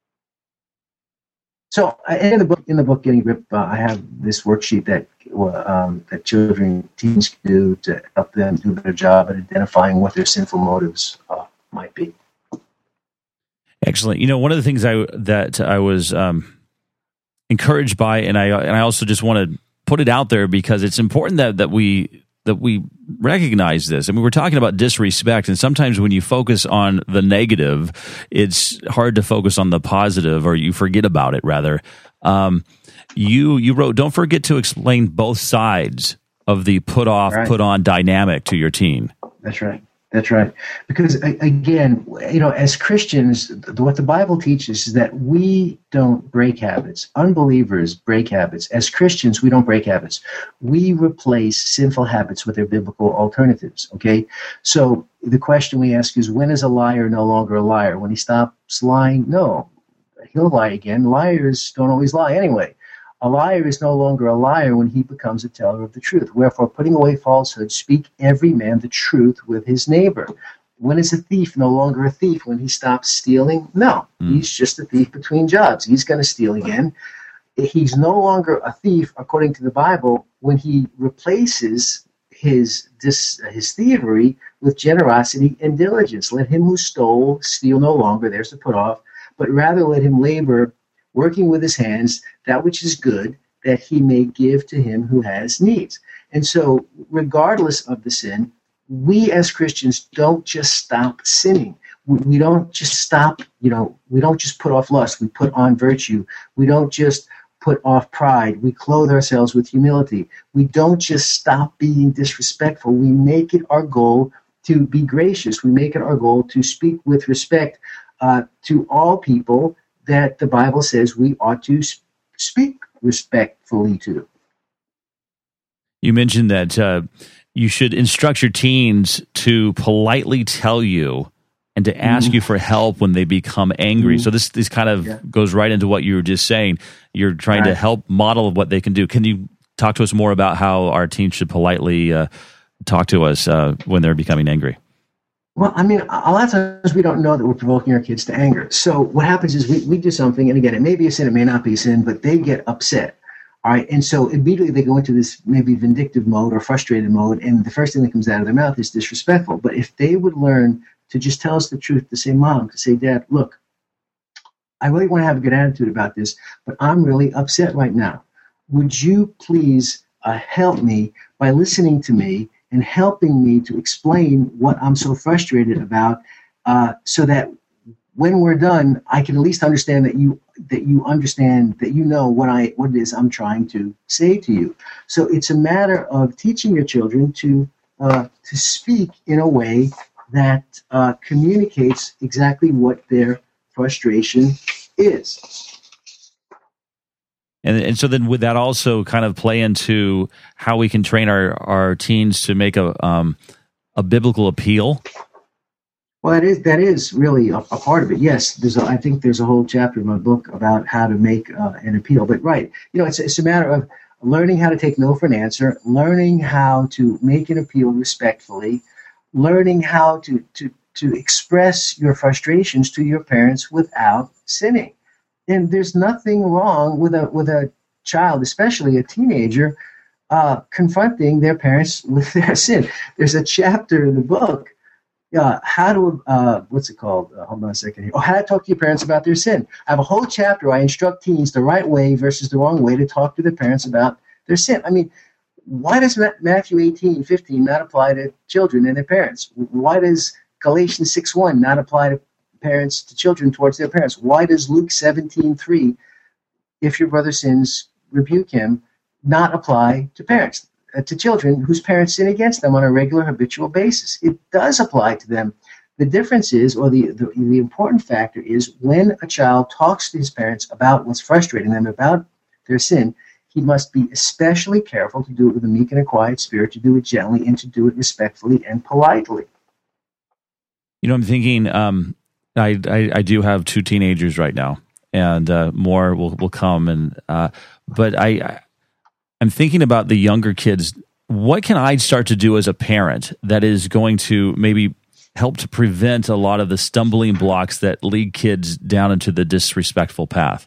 So, uh, in the book, in the book, Getting Grip, uh, I have this worksheet that um, that children, teens can do to help them do a better job at identifying what their sinful motives uh, might be. Excellent. You know, one of the things I that I was um, encouraged by, and I and I also just want to put it out there because it's important that that we that we recognize this. I mean, we're talking about disrespect, and sometimes when you focus on the negative, it's hard to focus on the positive, or you forget about it. Rather, um, you you wrote, "Don't forget to explain both sides of the put off, right. put on dynamic to your teen." That's right. That's right. Because, again, you know, as Christians, what the Bible teaches is that we don't break habits. Unbelievers break habits. As Christians, we don't break habits. We replace sinful habits with their biblical alternatives, okay? So the question we ask is, when is a liar no longer a liar? When he stops lying? No. He'll lie again. Liars don't always lie anyway. A liar is no longer a liar when he becomes a teller of the truth. Wherefore, putting away falsehood, speak every man the truth with his neighbor. When is a thief no longer a thief? When he stops stealing? No, mm. he's just a thief between jobs. He's going to steal again. He's no longer a thief, according to the Bible, when he replaces his dis, his thievery with generosity and diligence. Let him who stole steal no longer. There's the put off. But rather let him labor, working with his hands, that which is good, that he may give to him who has needs. And so, regardless of the sin, we as Christians don't just stop sinning. We don't just stop, you know, we don't just put off lust. We put on virtue. We don't just put off pride. We clothe ourselves with humility. We don't just stop being disrespectful. We make it our goal to be gracious. We make it our goal to speak with respect uh, to all people that the Bible says we ought to speak respectfully to. You mentioned that uh, you should instruct your teens to politely tell you and to ask mm-hmm. you for help when they become angry. Mm-hmm. So this this kind of yeah. goes right into what you were just saying. You're trying right. to help model what they can do. Can you talk to us more about how our teens should politely uh, talk to us uh, when they're becoming angry? Well, I mean, a lot of times we don't know that we're provoking our kids to anger. So what happens is we, we do something, and again, it may be a sin, it may not be a sin, but they get upset. All right, and so immediately they go into this maybe vindictive mode or frustrated mode, and the first thing that comes out of their mouth is disrespectful. But if they would learn to just tell us the truth, to say, Mom, to say, Dad, look, I really want to have a good attitude about this, but I'm really upset right now. Would you please uh, help me by listening to me and helping me to explain what I'm so frustrated about, uh, so that when we're done, I can at least understand that you that you understand, that you know what I what it is I'm trying to say to you. So it's a matter of teaching your children to uh, to speak in a way that uh, communicates exactly what their frustration is. And, and so then would that also kind of play into how we can train our, our teens to make a um, a biblical appeal? Well, that is that is really a, a part of it. Yes, there's a, I think there's a whole chapter in my book about how to make uh, an appeal. But right, you know, it's it's a matter of learning how to take no for an answer, learning how to make an appeal respectfully, learning how to to to express your frustrations to your parents without sinning. And there's nothing wrong with a with a child, especially a teenager, uh, confronting their parents with their sin. There's a chapter in the book, uh, how to uh, what's it called? Uh, hold on a second here. Oh, how to talk to your parents about their sin. I have a whole chapter where I instruct teens the right way versus the wrong way to talk to their parents about their sin. I mean, why does Matthew eighteen fifteen not apply to children and their parents? Why does Galatians six one not apply to parents to children towards their parents? Why does Luke seventeen three, if your brother sins, rebuke him, not apply to parents, uh, to children whose parents sin against them on a regular habitual basis? It does apply to them. The difference is, or the, the, the important factor is, when a child talks to his parents about what's frustrating them, about their sin, he must be especially careful to do it with a meek and a quiet spirit, to do it gently, and to do it respectfully and politely. You know, I'm thinking, um, I, I, I do have two teenagers right now, and uh, more will, will come. And uh, but I, I I'm thinking about the younger kids. What can I start to do as a parent that is going to maybe help to prevent a lot of the stumbling blocks that lead kids down into the disrespectful path?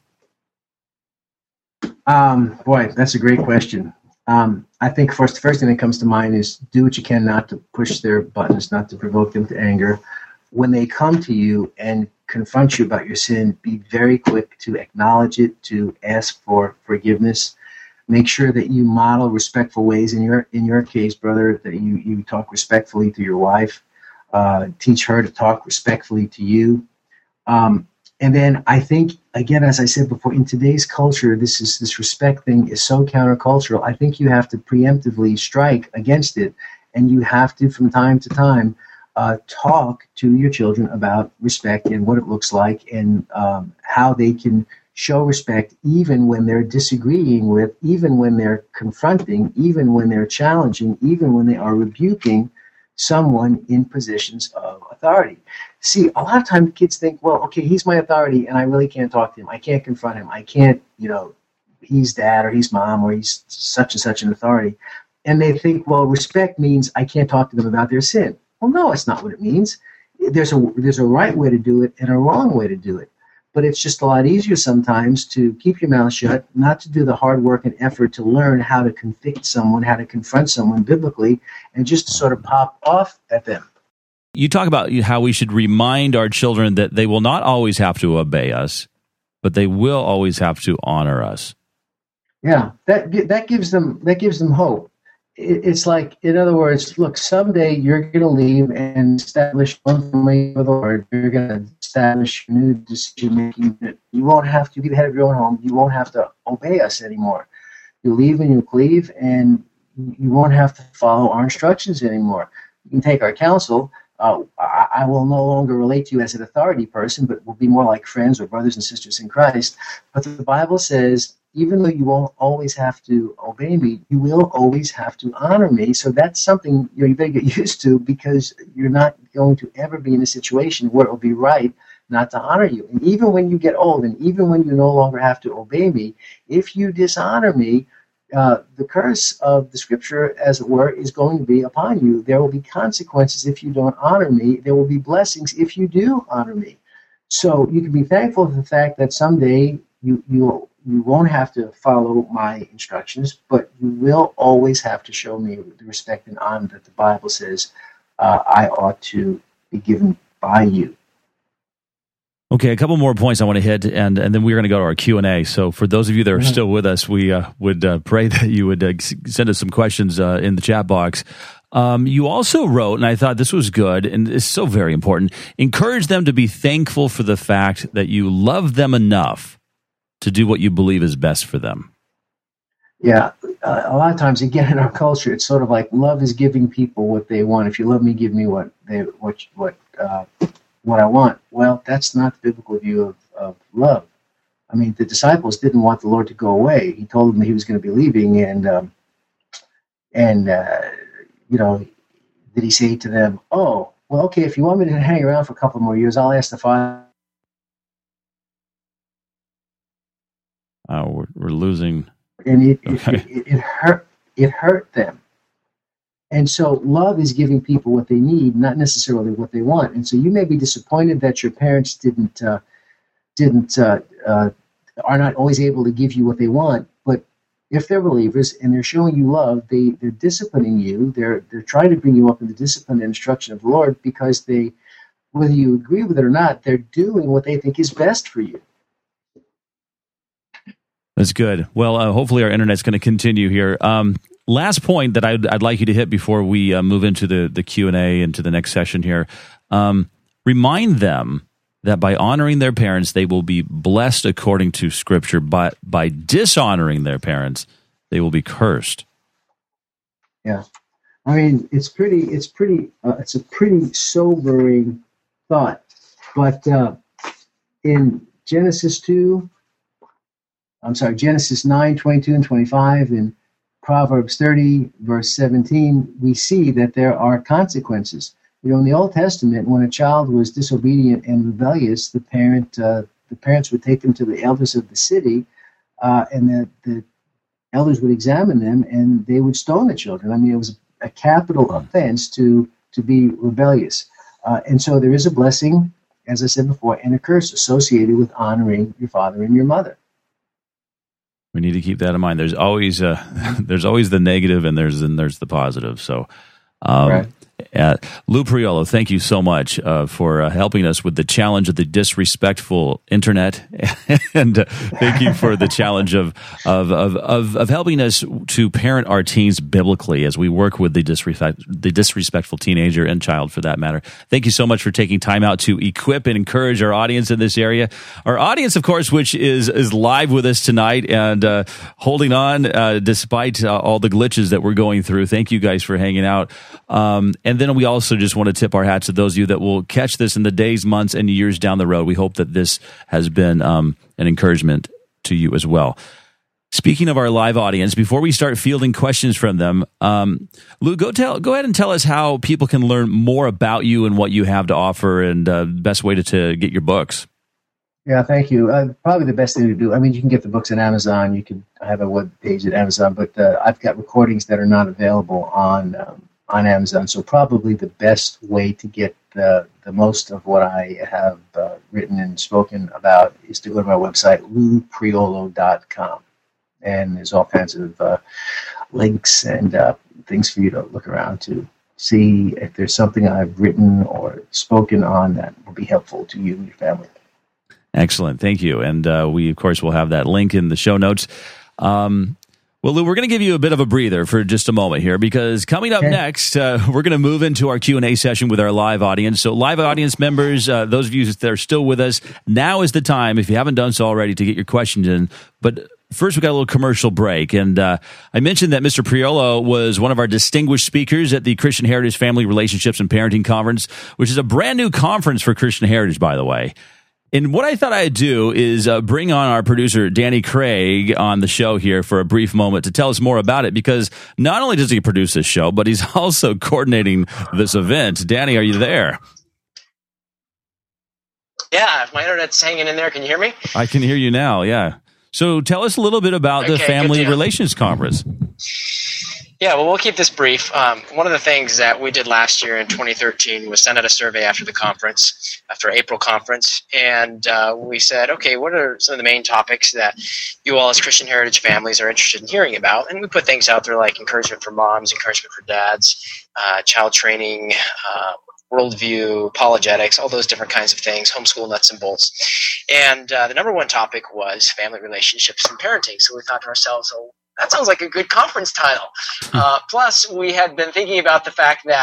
Um, boy, that's a great question. Um, I think first, the first thing that comes to mind is do what you can not to push their buttons, not to provoke them to anger. When they come to you and confront you about your sin, be very quick to acknowledge it, to ask for forgiveness. Make sure that you model respectful ways. In your in your case, brother, that you, you talk respectfully to your wife. Uh, teach her to talk respectfully to you. Um, and then I think, again, as I said before, in today's culture, this is this respect thing is so countercultural. I think you have to preemptively strike against it, and you have to, from time to time, Uh, talk to your children about respect and what it looks like, and um, how they can show respect even when they're disagreeing with, even when they're confronting, even when they're challenging, even when they are rebuking someone in positions of authority. See, a lot of times kids think, well, okay, he's my authority and I really can't talk to him. I can't confront him. I can't, you know, he's dad or he's mom or he's such and such an authority. And they think, well, respect means I can't talk to them about their sin. Well, no, it's not what it means. There's a there's a right way to do it and a wrong way to do it. But it's just a lot easier sometimes to keep your mouth shut, not to do the hard work and effort to learn how to convict someone, how to confront someone biblically, and just to sort of pop off at them. You talk about how we should remind our children that they will not always have to obey us, but they will always have to honor us. Yeah, that that gives them that gives them hope. It's like, in other words, look, someday you're going to leave and establish one family with the Lord. You're going to establish new decision-making. You won't have to be the head of your own home. You won't have to obey us anymore. You leave and you cleave, and you won't have to follow our instructions anymore. You can take our counsel. Uh, I, I will no longer relate to you as an authority person, but we'll be more like friends or brothers and sisters in Christ. But the Bible says, even though you won't always have to obey me, you will always have to honor me. So that's something you know, you better get used to, because you're not going to ever be in a situation where it will be right not to honor you. And even when you get old, and even when you no longer have to obey me, if you dishonor me, uh, the curse of the Scripture, as it were, is going to be upon you. There will be consequences if you don't honor me. There will be blessings if you do honor me. So you can be thankful for the fact that someday you you will You won't have to follow my instructions, but you will always have to show me the respect and honor that the Bible says uh, I ought to be given by you. Okay, a couple more points I want to hit, and, and then we're going to go to our Q and A. So for those of you that are mm-hmm. still with us, we uh, would uh, pray that you would uh, send us some questions uh, in the chat box. Um, you also wrote, and I thought this was good, and it's so very important, encourage them to be thankful for the fact that you love them enough to do what you believe is best for them. Yeah, uh, a lot of times, again, in our culture, it's sort of like love is giving people what they want. If you love me, give me what they what what uh, what I want. Well, that's not the biblical view of, of love. I mean, the disciples didn't want the Lord to go away. He told them that he was going to be leaving, and um, and uh, you know, did he say to them, "Oh, well, okay, if you want me to hang around for a couple more years, I'll ask the Father." Uh, we're, we're losing. And it, okay. it, it, it hurt. It hurt them. And so love is giving people what they need, not necessarily what they want. And so you may be disappointed that your parents didn't uh, didn't uh, uh, are not always able to give you what they want. But if they're believers and they're showing you love, they they're disciplining you. They're they're trying to bring you up in the discipline and instruction of the Lord, because they, whether you agree with it or not, they're doing what they think is best for you. That's good. Well, uh, hopefully our internet's going to continue here. Um, last point that I'd, I'd like you to hit before we uh, move into the, the Q and A and to the next session here. Um, remind them that by honoring their parents, they will be blessed according to Scripture, but by dishonoring their parents, they will be cursed. Yeah. I mean, it's pretty, it's pretty, uh, it's a pretty sobering thought. But uh, in Genesis two, I'm sorry, Genesis nine, twenty-two and twenty-five, and Proverbs thirty, verse seventeen, we see that there are consequences. You know, in the Old Testament, when a child was disobedient and rebellious, the parent, uh, the parents would take them to the elders of the city, uh, and the, the elders would examine them, and they would stone the children. I mean, it was a capital offense to to be rebellious. Uh, and so there is a blessing, as I said before, and a curse associated with honoring your father and your mother. We need to keep that in mind. There's always uh, there's always the negative, and there's and there's the positive. So, um, right. uh, Lou Priolo, thank you so much uh, for uh, helping us with the challenge of the disrespectful internet, and uh, thank you for the challenge of of, of of of helping us to parent our teens biblically as we work with the disrespect the disrespectful teenager and child, for that matter. Thank you so much for taking time out to equip and encourage our audience in this area. Our audience, of course, which is is live with us tonight and uh, holding on uh, despite uh, all the glitches that we're going through. Thank you guys for hanging out. Um, and then we also just want to tip our hats to those of you that will catch this in the days, months, and years down the road. We hope that this has been um, an encouragement to you as well. Speaking of our live audience, before we start fielding questions from them, um, Lou, go tell, go ahead and tell us how people can learn more about you and what you have to offer, and uh, best way to, to get your books. Yeah, thank you. Uh, probably the best thing to do. I mean, you can get the books on Amazon. You can have a web page at Amazon, but uh, I've got recordings that are not available on um, on Amazon. So probably the best way to get the the most of what I have uh, written and spoken about is to go to my website, lou priolo dot com. And there's all kinds of uh, links and uh, things for you to look around to see if there's something I've written or spoken on that will be helpful to you and your family. Excellent. Thank you. And uh, we, of course, will have that link in the show notes. Um, well, Lou, we're going to give you a bit of a breather for just a moment here, because coming up okay. next, uh, we're going to move into our Q and A session with our live audience. So live audience members, uh, those of you that are still with us, now is the time, if you haven't done so already, to get your questions in. But first, we got a little commercial break. And uh, I mentioned that Mister Priolo was one of our distinguished speakers at the Christian Heritage Family Relationships and Parenting Conference, which is a brand new conference for Christian Heritage, by the way. And what I thought I'd do is uh, bring on our producer, Danny Craig, on the show here for a brief moment to tell us more about it, because not only does he produce this show, but he's also coordinating this event. Danny, are you there? Yeah, if my internet's hanging in there, can you hear me? I can hear you now, yeah. So tell us a little bit about okay, the Family Relations Conference. Yeah, well, we'll keep this brief. Um, one of the things that we did last year in twenty thirteen was send out a survey after the conference, after April conference, and uh, we said, okay, what are some of the main topics that you all as Christian Heritage families are interested in hearing about? And we put things out there like encouragement for moms, encouragement for dads, uh, child training, uh, worldview, apologetics, all those different kinds of things, homeschool nuts and bolts. And uh, the number one topic was family relationships and parenting. So we thought to ourselves, oh, that sounds like a good conference title. Uh, plus, we had been thinking about the fact that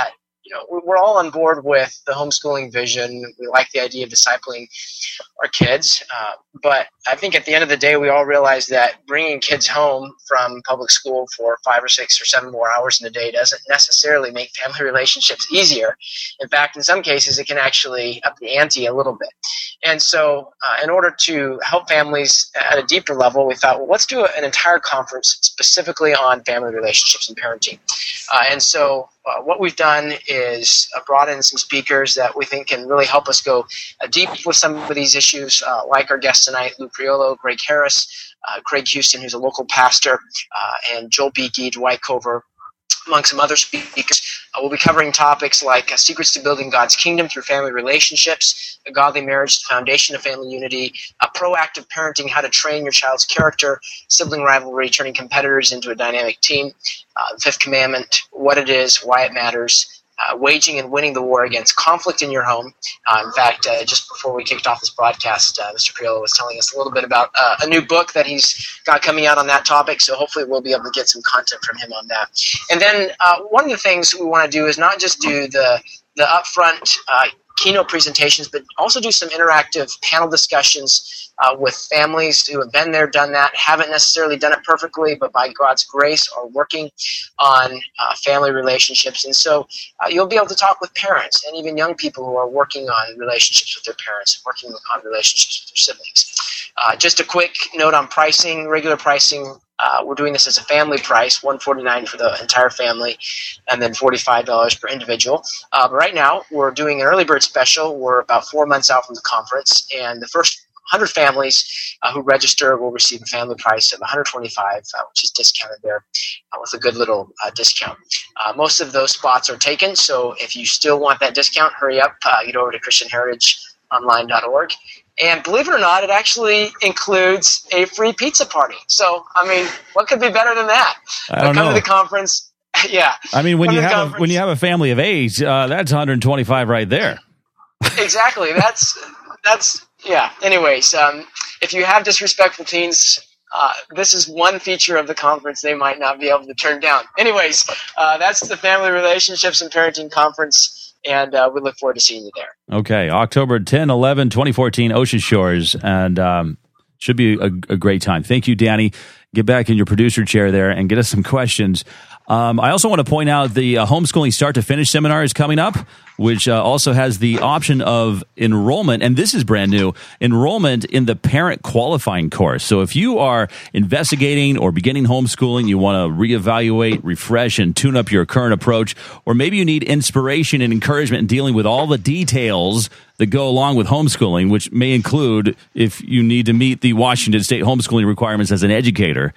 you know, we're all on board with the homeschooling vision. We like the idea of discipling our kids. Uh, but I think at the end of the day, we all realize that bringing kids home from public school for five or six or seven more hours in a day doesn't necessarily make family relationships easier. In fact, in some cases, it can actually up the ante a little bit. And so uh, in order to help families at a deeper level, we thought, well, let's do an entire conference specifically on family relationships and parenting. Uh, and so uh, what we've done is uh, brought in some speakers that we think can really help us go uh, deep with some of these issues, uh, like our guest tonight, Lou Priolo, Greg Harris, uh, Craig Houston, who's a local pastor, uh, and Joel Beakey, Dwight Cover, among some other speakers. Uh, we'll be covering topics like uh, secrets to building God's kingdom through family relationships, a godly marriage, the foundation of family unity, uh, proactive parenting, how to train your child's character, sibling rivalry, turning competitors into a dynamic team, uh, the fifth commandment, what it is, why it matters, Uh, waging and winning the war against conflict in your home. Uh, in fact, uh, just before we kicked off this broadcast, uh, Mister Priolo was telling us a little bit about uh, a new book that he's got coming out on that topic, so hopefully we'll be able to get some content from him on that. And then uh, one of the things we want to do is not just do the, the upfront uh, keynote presentations, but also do some interactive panel discussions Uh, with families who have been there, done that, haven't necessarily done it perfectly, but by God's grace are working on uh, family relationships. And so uh, you'll be able to talk with parents and even young people who are working on relationships with their parents, working on relationships with their siblings. Uh, just a quick note on pricing, regular pricing. Uh, we're doing this as a family price, one hundred forty-nine dollars for the entire family, and then forty-five dollars per individual. Uh, but right now, we're doing an early bird special. We're about four months out from the conference, and the first one hundred families uh, who register will receive a family price of one hundred twenty-five dollars, uh, which is discounted there uh, with a good little uh, discount. Uh, most of those spots are taken, so if you still want that discount, hurry up. Uh, get over to christian heritage online dot org. And believe it or not, it actually includes a free pizza party. So, I mean, what could be better than that? I don't come know. to the conference. Yeah. I mean, when come you have conference. a, when you have a family of eight, uh, that's one hundred twenty-five right there. Exactly. That's that's. Yeah. Anyways, um, if you have disrespectful teens, uh, this is one feature of the conference they might not be able to turn down. Anyways, uh, that's the Family Relationships and Parenting Conference, and uh, we look forward to seeing you there. Okay, October tenth, eleventh, twenty fourteen, Ocean Shores, and um, should be a, a great time. Thank you, Danny. Get back in your producer chair there and get us some questions. Um, I also want to point out the uh, Homeschooling Start to Finish seminar is coming up, which uh, also has the option of enrollment, and this is brand new, enrollment in the Parent Qualifying course. So if you are investigating or beginning homeschooling, you want to reevaluate, refresh, and tune up your current approach, or maybe you need inspiration and encouragement in dealing with all the details that go along with homeschooling, which may include if you need to meet the Washington State homeschooling requirements as an educator,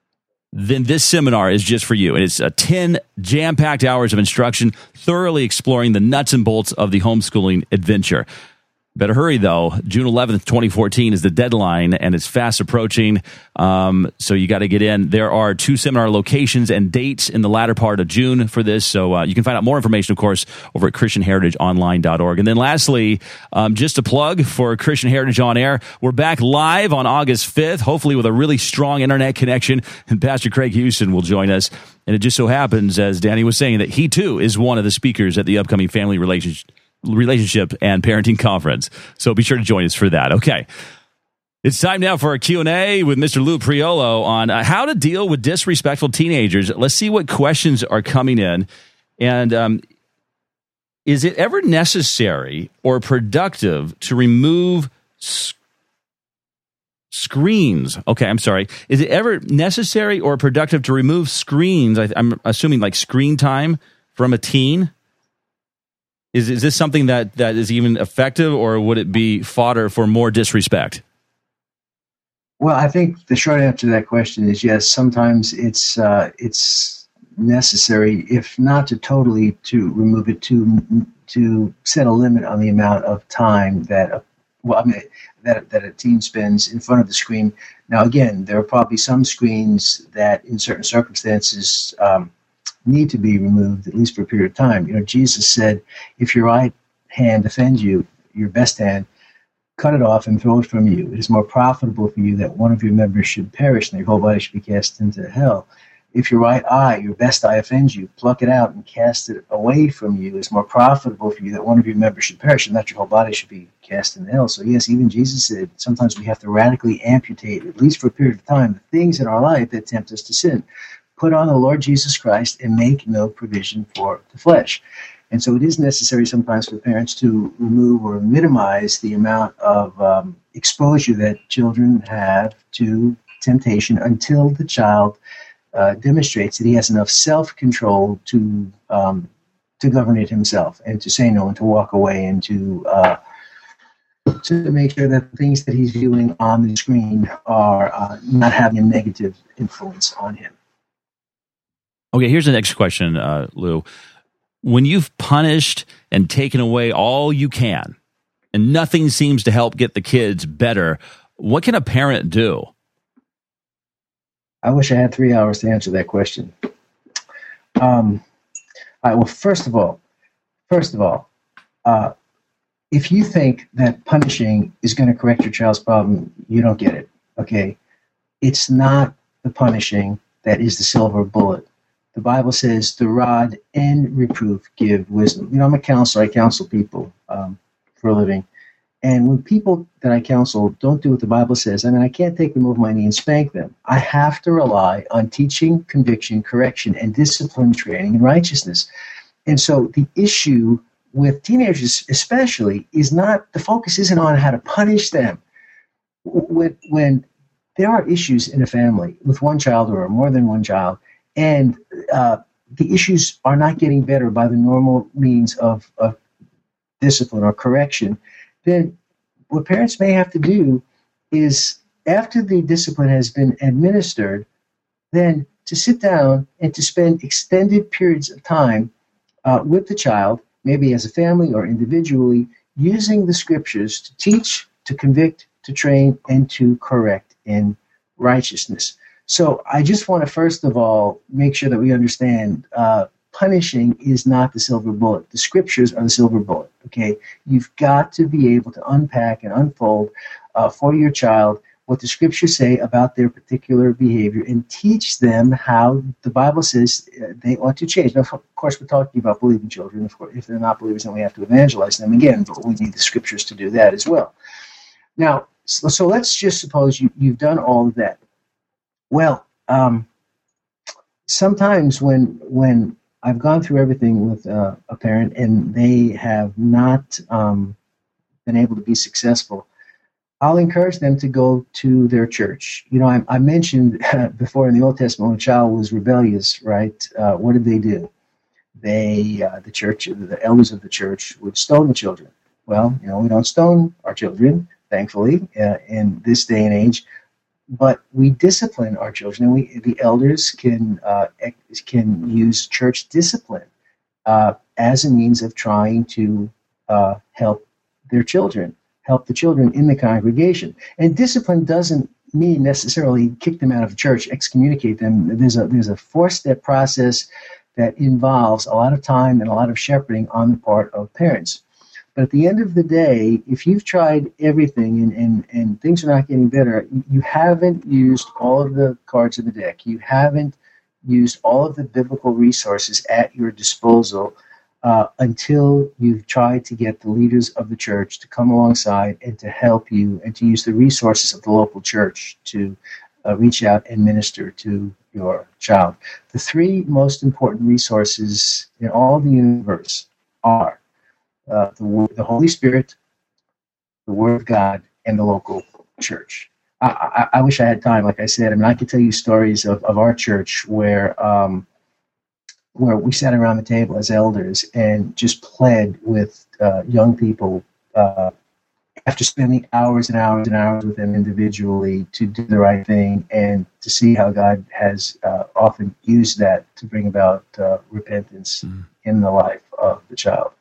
then this seminar is just for you. And it's uh, ten jam-packed hours of instruction, thoroughly exploring the nuts and bolts of the homeschooling adventure. Better hurry, though. June eleventh, twenty fourteen is the deadline, and it's fast approaching, um, so you got to get in. There are two seminar locations and dates in the latter part of June for this, so uh, you can find out more information, of course, over at christian heritage online dot org. And then lastly, um, just a plug for Christian Heritage On Air. We're back live on August fifth, hopefully with a really strong internet connection, and Pastor Craig Houston will join us. And it just so happens, as Danny was saying, that he, too, is one of the speakers at the upcoming Family Relationship Relationship and Parenting Conference. So be sure to join us for that. Okay. It's time now for a Q and A with Mister Lou Priolo on uh, how to deal with disrespectful teenagers. Let's see what questions are coming in. And um, is it ever necessary or productive to remove sc- screens? Okay, I'm sorry. Is it ever necessary or productive to remove screens? I, I'm assuming like screen time from a teen? Is is this something that, that is even effective, or would it be fodder for more disrespect? Well, I think the short answer to that question is yes. Sometimes it's uh, it's necessary, if not to totally to remove it, to to set a limit on the amount of time that a, well, I mean, that that a teen spends in front of the screen. Now, again, there are probably some screens that, in certain circumstances, um, need to be removed, at least for a period of time. You know, Jesus said, if your right hand offends you, your best hand, cut it off and throw it from you. It is more profitable for you that one of your members should perish and your whole body should be cast into hell. if your right eye, your best eye offends you, pluck it out and cast it away from you. It's more profitable for you that one of your members should perish and not your whole body should be cast in hell. So yes, even Jesus said sometimes we have to radically amputate, at least for a period of time, the things in our life that tempt us to sin. Put on the Lord Jesus Christ and make no provision for the flesh. And so it is necessary sometimes for parents to remove or minimize the amount of um, exposure that children have to temptation until the child uh, demonstrates that he has enough self-control to um, to govern it himself and to say no and to walk away and to uh, to make sure that the things that he's viewing on the screen are uh, not having a negative influence on him. Okay, here's the next question, uh, Lou. When you've punished and taken away all you can, and nothing seems to help get the kids better, what can a parent do? I wish I had three hours to answer that question. Um, all right, well, first of all, first of all, uh, if you think that punishing is going to correct your child's problem, you don't get it, okay? It's not the punishing that is the silver bullet. The Bible says the rod and reproof give wisdom. You know, I'm a counselor. I counsel people um, for a living. And when people that I counsel don't do what the Bible says, I mean, I can't take them over my knee and spank them. I have to rely on teaching, conviction, correction, and discipline training and righteousness. And so the issue with teenagers especially is not, the focus isn't on how to punish them. When, when there are issues in a family with one child or more than one child, and uh, the issues are not getting better by the normal means of, of discipline or correction, then what parents may have to do is, after the discipline has been administered, then to sit down and to spend extended periods of time uh, with the child, maybe as a family or individually, using the scriptures to teach, to convict, to train, and to correct in righteousness. So I just want to, first of all, make sure that we understand uh, punishing is not the silver bullet. The scriptures are the silver bullet, okay? You've got to be able to unpack and unfold uh, for your child what the scriptures say about their particular behavior and teach them how the Bible says they ought to change. Now, of course, we're talking about believing children. Of course, if they're not believers, then we have to evangelize them again, but we need the scriptures to do that as well. Now, so, so let's just suppose you, you've done all of that. Well, um, sometimes when when I've gone through everything with uh, a parent and they have not um, been able to be successful, I'll encourage them to go to their church. You know, I, I mentioned uh, before in the Old Testament when a child was rebellious, right? Uh, what did they do? They, uh, the church, the elders of the church would stone the children. Well, you know, we don't stone our children, thankfully, uh, in this day and age. But we discipline our children, and we, the elders can uh, can use church discipline uh, as a means of trying to uh, help their children, help the children in the congregation. And discipline doesn't mean necessarily kick them out of the church, excommunicate them. There's a there's a four-step process that involves a lot of time and a lot of shepherding on the part of parents. But at the end of the day, if you've tried everything and, and, and things are not getting better, you haven't used all of the cards in the deck. You haven't used all of the biblical resources at your disposal uh, until you've tried to get the leaders of the church to come alongside and to help you and to use the resources of the local church to uh, reach out and minister to your child. The three most important resources in all the universe are Uh, the, the Holy Spirit, the Word of God, and the local church. I, I, I wish I had time, like I said. I mean, I could tell you stories of, of our church where um, where we sat around the table as elders and just pled with uh, young people uh, after spending hours and hours and hours with them individually to do the right thing and to see how God has uh, often used that to bring about uh, repentance mm. in the life of the child.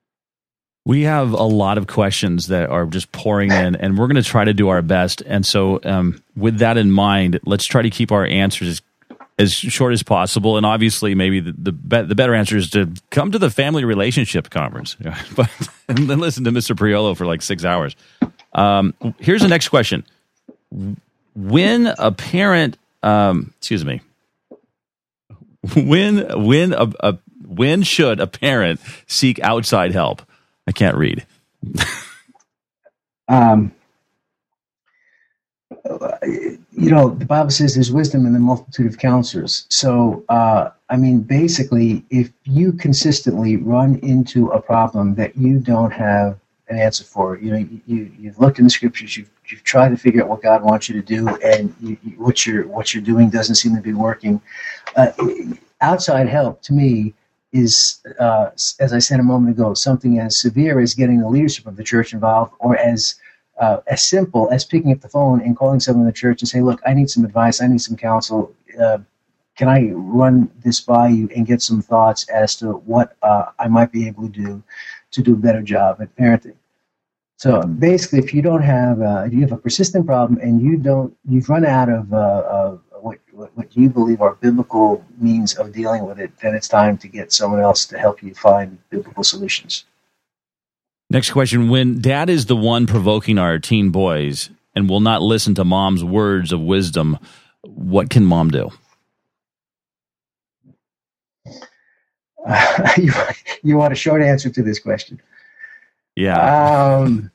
We have a lot of questions that are just pouring in, and we're going to try to do our best. And so um, with that in mind, let's try to keep our answers as short as possible. And obviously, maybe the the, be- the better answer is to come to the Family Relationship Conference but and then listen to Mister Priolo for like six hours. Um, here's the next question. When a parent, um, excuse me, When when a, a when should a parent seek outside help? I can't read. um, you know, the Bible says there's wisdom in the multitude of counselors. So, uh, I mean, basically, if you consistently run into a problem that you don't have an answer for, you know, you, you've looked in the scriptures, you've, you've tried to figure out what God wants you to do, and you, you, what you're what you're doing doesn't seem to be working. Uh, outside help, to me, is, uh, as I said a moment ago, something as severe as getting the leadership of the church involved, or as uh, as simple as picking up the phone and calling someone in the church and say, look, I need some advice, I need some counsel. Uh, can I run this by you and get some thoughts as to what uh, I might be able to do to do a better job at parenting? So basically, if you don't have, uh, if you have a persistent problem and you don't, you've run out of uh, uh, what, what what you believe are biblical means of dealing with it, then it's time to get someone else to help you find biblical solutions. Next question. When dad is the one provoking our teen boys and will not listen to mom's words of wisdom, what can mom do? Uh, you, you want a short answer to this question? Yeah. Um,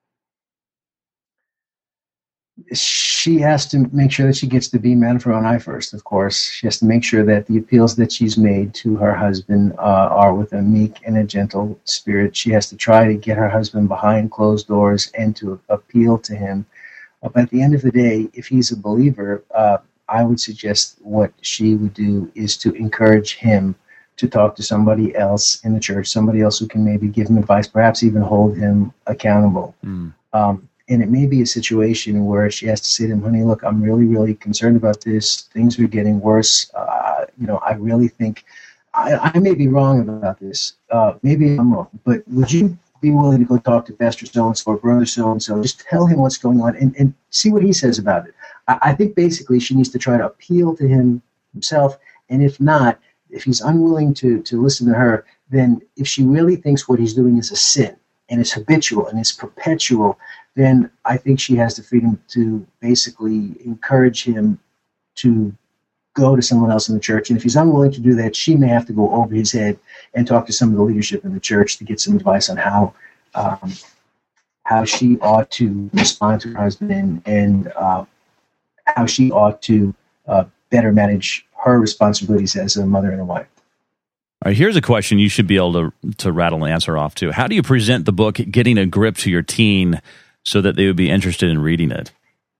she has to make sure that she gets the beam out of her own eye first, of course. She has to make sure that the appeals that she's made to her husband uh, are with a meek and a gentle spirit. She has to try to get her husband behind closed doors and to appeal to him. Uh, but at the end of the day, if he's a believer, uh, I would suggest what she would do is to encourage him to talk to somebody else in the church, somebody else who can maybe give him advice, perhaps even hold him accountable. Mm. Um, and it may be a situation where she has to say to him, honey, look, I'm really, really concerned about this. Things are getting worse. Uh, you know, I really think I, I may be wrong about this. Uh, maybe I'm wrong, but would you be willing to go talk to Pastor so-and-so or Brother so-and-so? Just tell him what's going on and, and see what he says about it. I, I think basically she needs to try to appeal to him himself. And if not, if he's unwilling to, to listen to her, then if she really thinks what he's doing is a sin and it's habitual and it's perpetual, then I think she has the freedom to basically encourage him to go to someone else in the church. And if he's unwilling to do that, she may have to go over his head and talk to some of the leadership in the church to get some advice on how um, how she ought to respond to her husband and uh, how she ought to uh, better manage her responsibilities as a mother and a wife. All right, here's a question you should be able to, to rattle an answer off to. How do you present the book Getting a Grip to your teen so that they would be interested in reading it?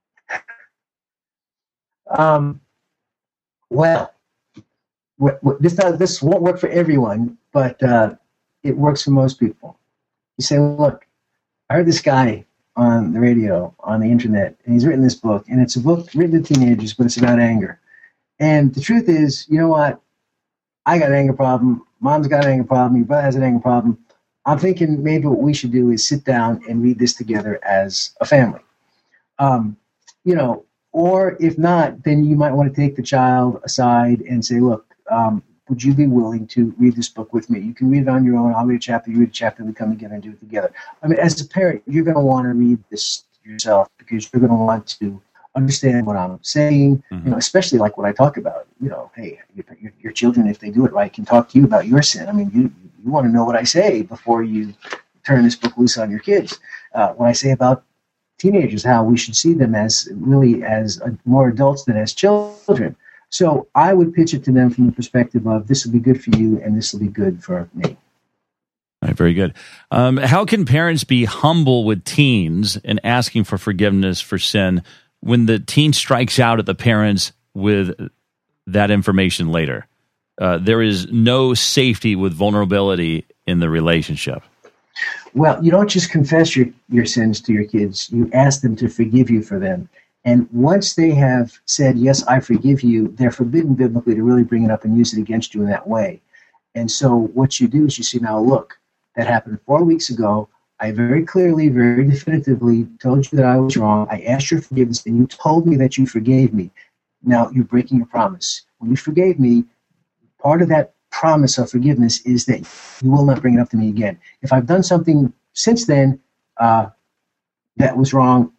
Um, well, w- w- this does, this won't work for everyone, but uh, it works for most people. You say, well, look, I heard this guy on the radio, on the internet, and he's written this book, and it's a book written to teenagers, but it's about anger. And the truth is, you know what? I got an anger problem. Mom's got an anger problem. Your brother has an anger problem. I'm thinking maybe what we should do is sit down and read this together as a family. Um, you know, or if not, then you might want to take the child aside and say, look, um, would you be willing to read this book with me? You can read it on your own. I'll read a chapter. You read a chapter. We come together and do it together. I mean, as a parent, you're going to want to read this yourself because you're going to want to understand what I'm saying, mm-hmm. you know, especially like what I talk about. You know, hey, your, your children, if they do it right, can talk to you about your sin. I mean, you you want to know what I say before you turn this book loose on your kids. Uh, what I say about teenagers, how we should see them as really as uh, more adults than as children. So I would pitch it to them from the perspective of this will be good for you and this will be good for me. All right, very good. Um, how can parents be humble with teens and asking for forgiveness for sin when the teen strikes out at the parents with that information later? Uh, there is no safety with vulnerability in the relationship. Well, you don't just confess your, your sins to your kids. You ask them to forgive you for them. And once they have said, yes, I forgive you, they're forbidden biblically to really bring it up and use it against you in that way. And so what you do is you say, now look, that happened four weeks ago. I very clearly, very definitively told you that I was wrong. I asked your forgiveness, and you told me that you forgave me. Now you're breaking your promise. When you forgave me, part of that promise of forgiveness is that you will not bring it up to me again. If I've done something since then uh, that was wrong,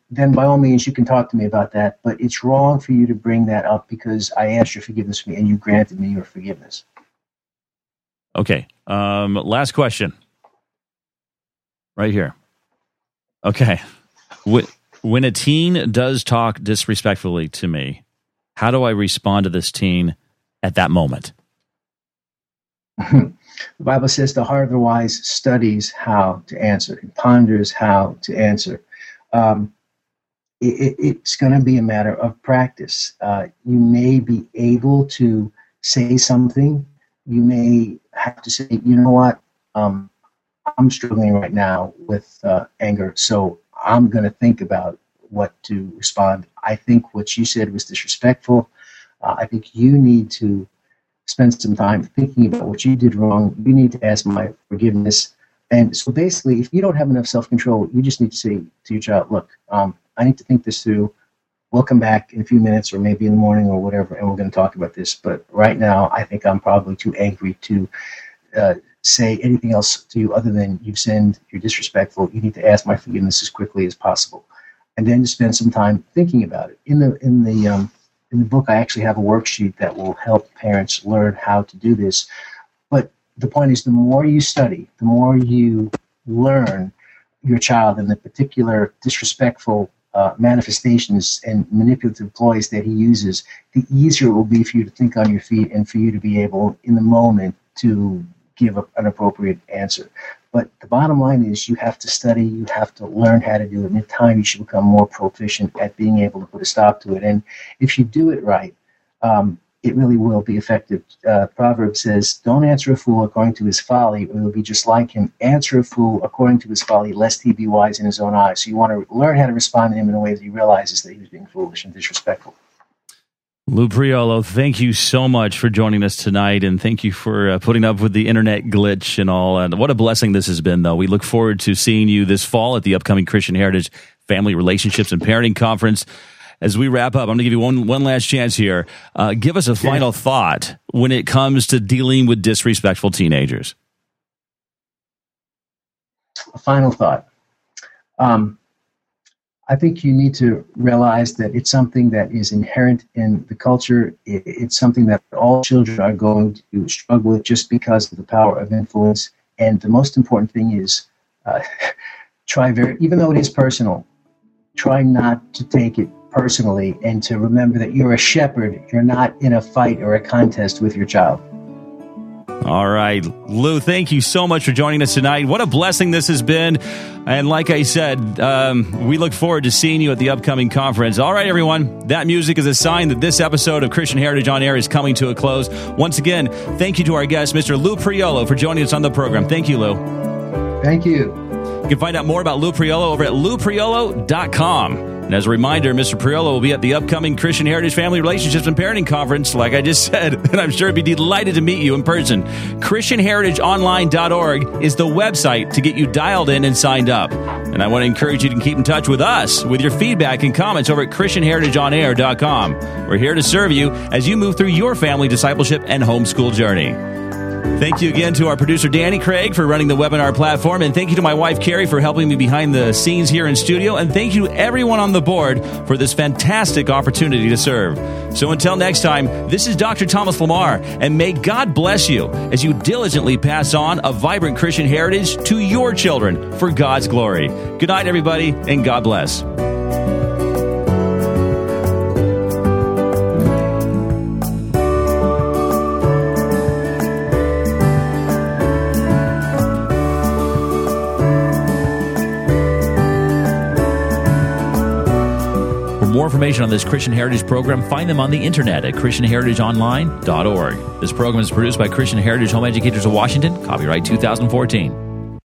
then by all means you can talk to me about that. But it's wrong for you to bring that up because I asked your forgiveness for me and you granted me your forgiveness. Okay. Um, last question. Right here. Okay. When a teen does talk disrespectfully to me, how do I respond to this teen at that moment? The Bible says the heart of the wise studies how to answer, and ponders how to answer. Um, it, it's going to be a matter of practice. Uh, you may be able to say something. You may have to say, you know what, um, I'm struggling right now with uh, anger, so I'm going to think about what to respond. I think what you said was disrespectful. Uh, I think you need to spend some time thinking about what you did wrong. You need to ask my forgiveness. And so basically, if you don't have enough self-control, you just need to say to your child, look, um, I need to think this through. We'll come back in a few minutes or maybe in the morning or whatever, and we're going to talk about this. But right now, I think I'm probably too angry to uh, say anything else to you other than you've sinned, you're disrespectful, you need to ask my forgiveness as quickly as possible. And then to spend some time thinking about it. In the in the um, in the book, I actually have a worksheet that will help parents learn how to do this. But the point is, the more you study, the more you learn your child and the particular disrespectful uh, manifestations and manipulative ploys that he uses, the easier it will be for you to think on your feet and for you to be able, in the moment, to give a, an appropriate answer. But the bottom line is you have to study, you have to learn how to do it. And in time, you should become more proficient at being able to put a stop to it. And if you do it right, um, it really will be effective. Uh, Proverbs says, don't answer a fool according to his folly, or you'll be just like him. Answer a fool according to his folly, lest he be wise in his own eyes. So you want to learn how to respond to him in a way that he realizes that he was being foolish and disrespectful. Lou Priolo, thank you so much for joining us tonight, and thank you for uh, putting up with the internet glitch and all. And what a blessing this has been, though. We look forward to seeing you this fall at the upcoming Christian Heritage Family Relationships and Parenting Conference. As we wrap up, I'm going to give you one one last chance here. Uh, give us a final yeah. thought when it comes to dealing with disrespectful teenagers. A final thought. Um, I think you need to realize that it's something that is inherent in the culture. It's something that all children are going to struggle with just because of the power of influence. And the most important thing is uh, try very, even though it is personal, try not to take it personally and to remember that you're a shepherd. You're not in a fight or a contest with your child. All right, Lou, thank you so much for joining us tonight. What a blessing this has been. And like I said, um, we look forward to seeing you at the upcoming conference. All right, everyone, that music is a sign that this episode of Christian Heritage on Air is coming to a close. Once again, thank you to our guest, Mister Lou Priolo, for joining us on the program. Thank you, Lou. Thank you. You can find out more about Lou Priolo over at lou priolo dot com. And as a reminder, Mister Priolo will be at the upcoming Christian Heritage Family Relationships and Parenting Conference, like I just said, and I'm sure he'd be delighted to meet you in person. Christian Heritage Online dot org is the website to get you dialed in and signed up. And I want to encourage you to keep in touch with us with your feedback and comments over at Christian Heritage On Air dot com. We're here to serve you as you move through your family discipleship and homeschool journey. Thank you again to our producer, Danny Craig, for running the webinar platform. And thank you to my wife, Carrie, for helping me behind the scenes here in studio. And thank you to everyone on the board for this fantastic opportunity to serve. So until next time, this is Doctor Thomas Lamar. And may God bless you as you diligently pass on a vibrant Christian heritage to your children for God's glory. Good night, everybody, and God bless. For more information on this Christian Heritage program, find them on the internet at Christian Heritage Online dot org. This program is produced by Christian Heritage Home Educators of Washington, copyright two thousand fourteen.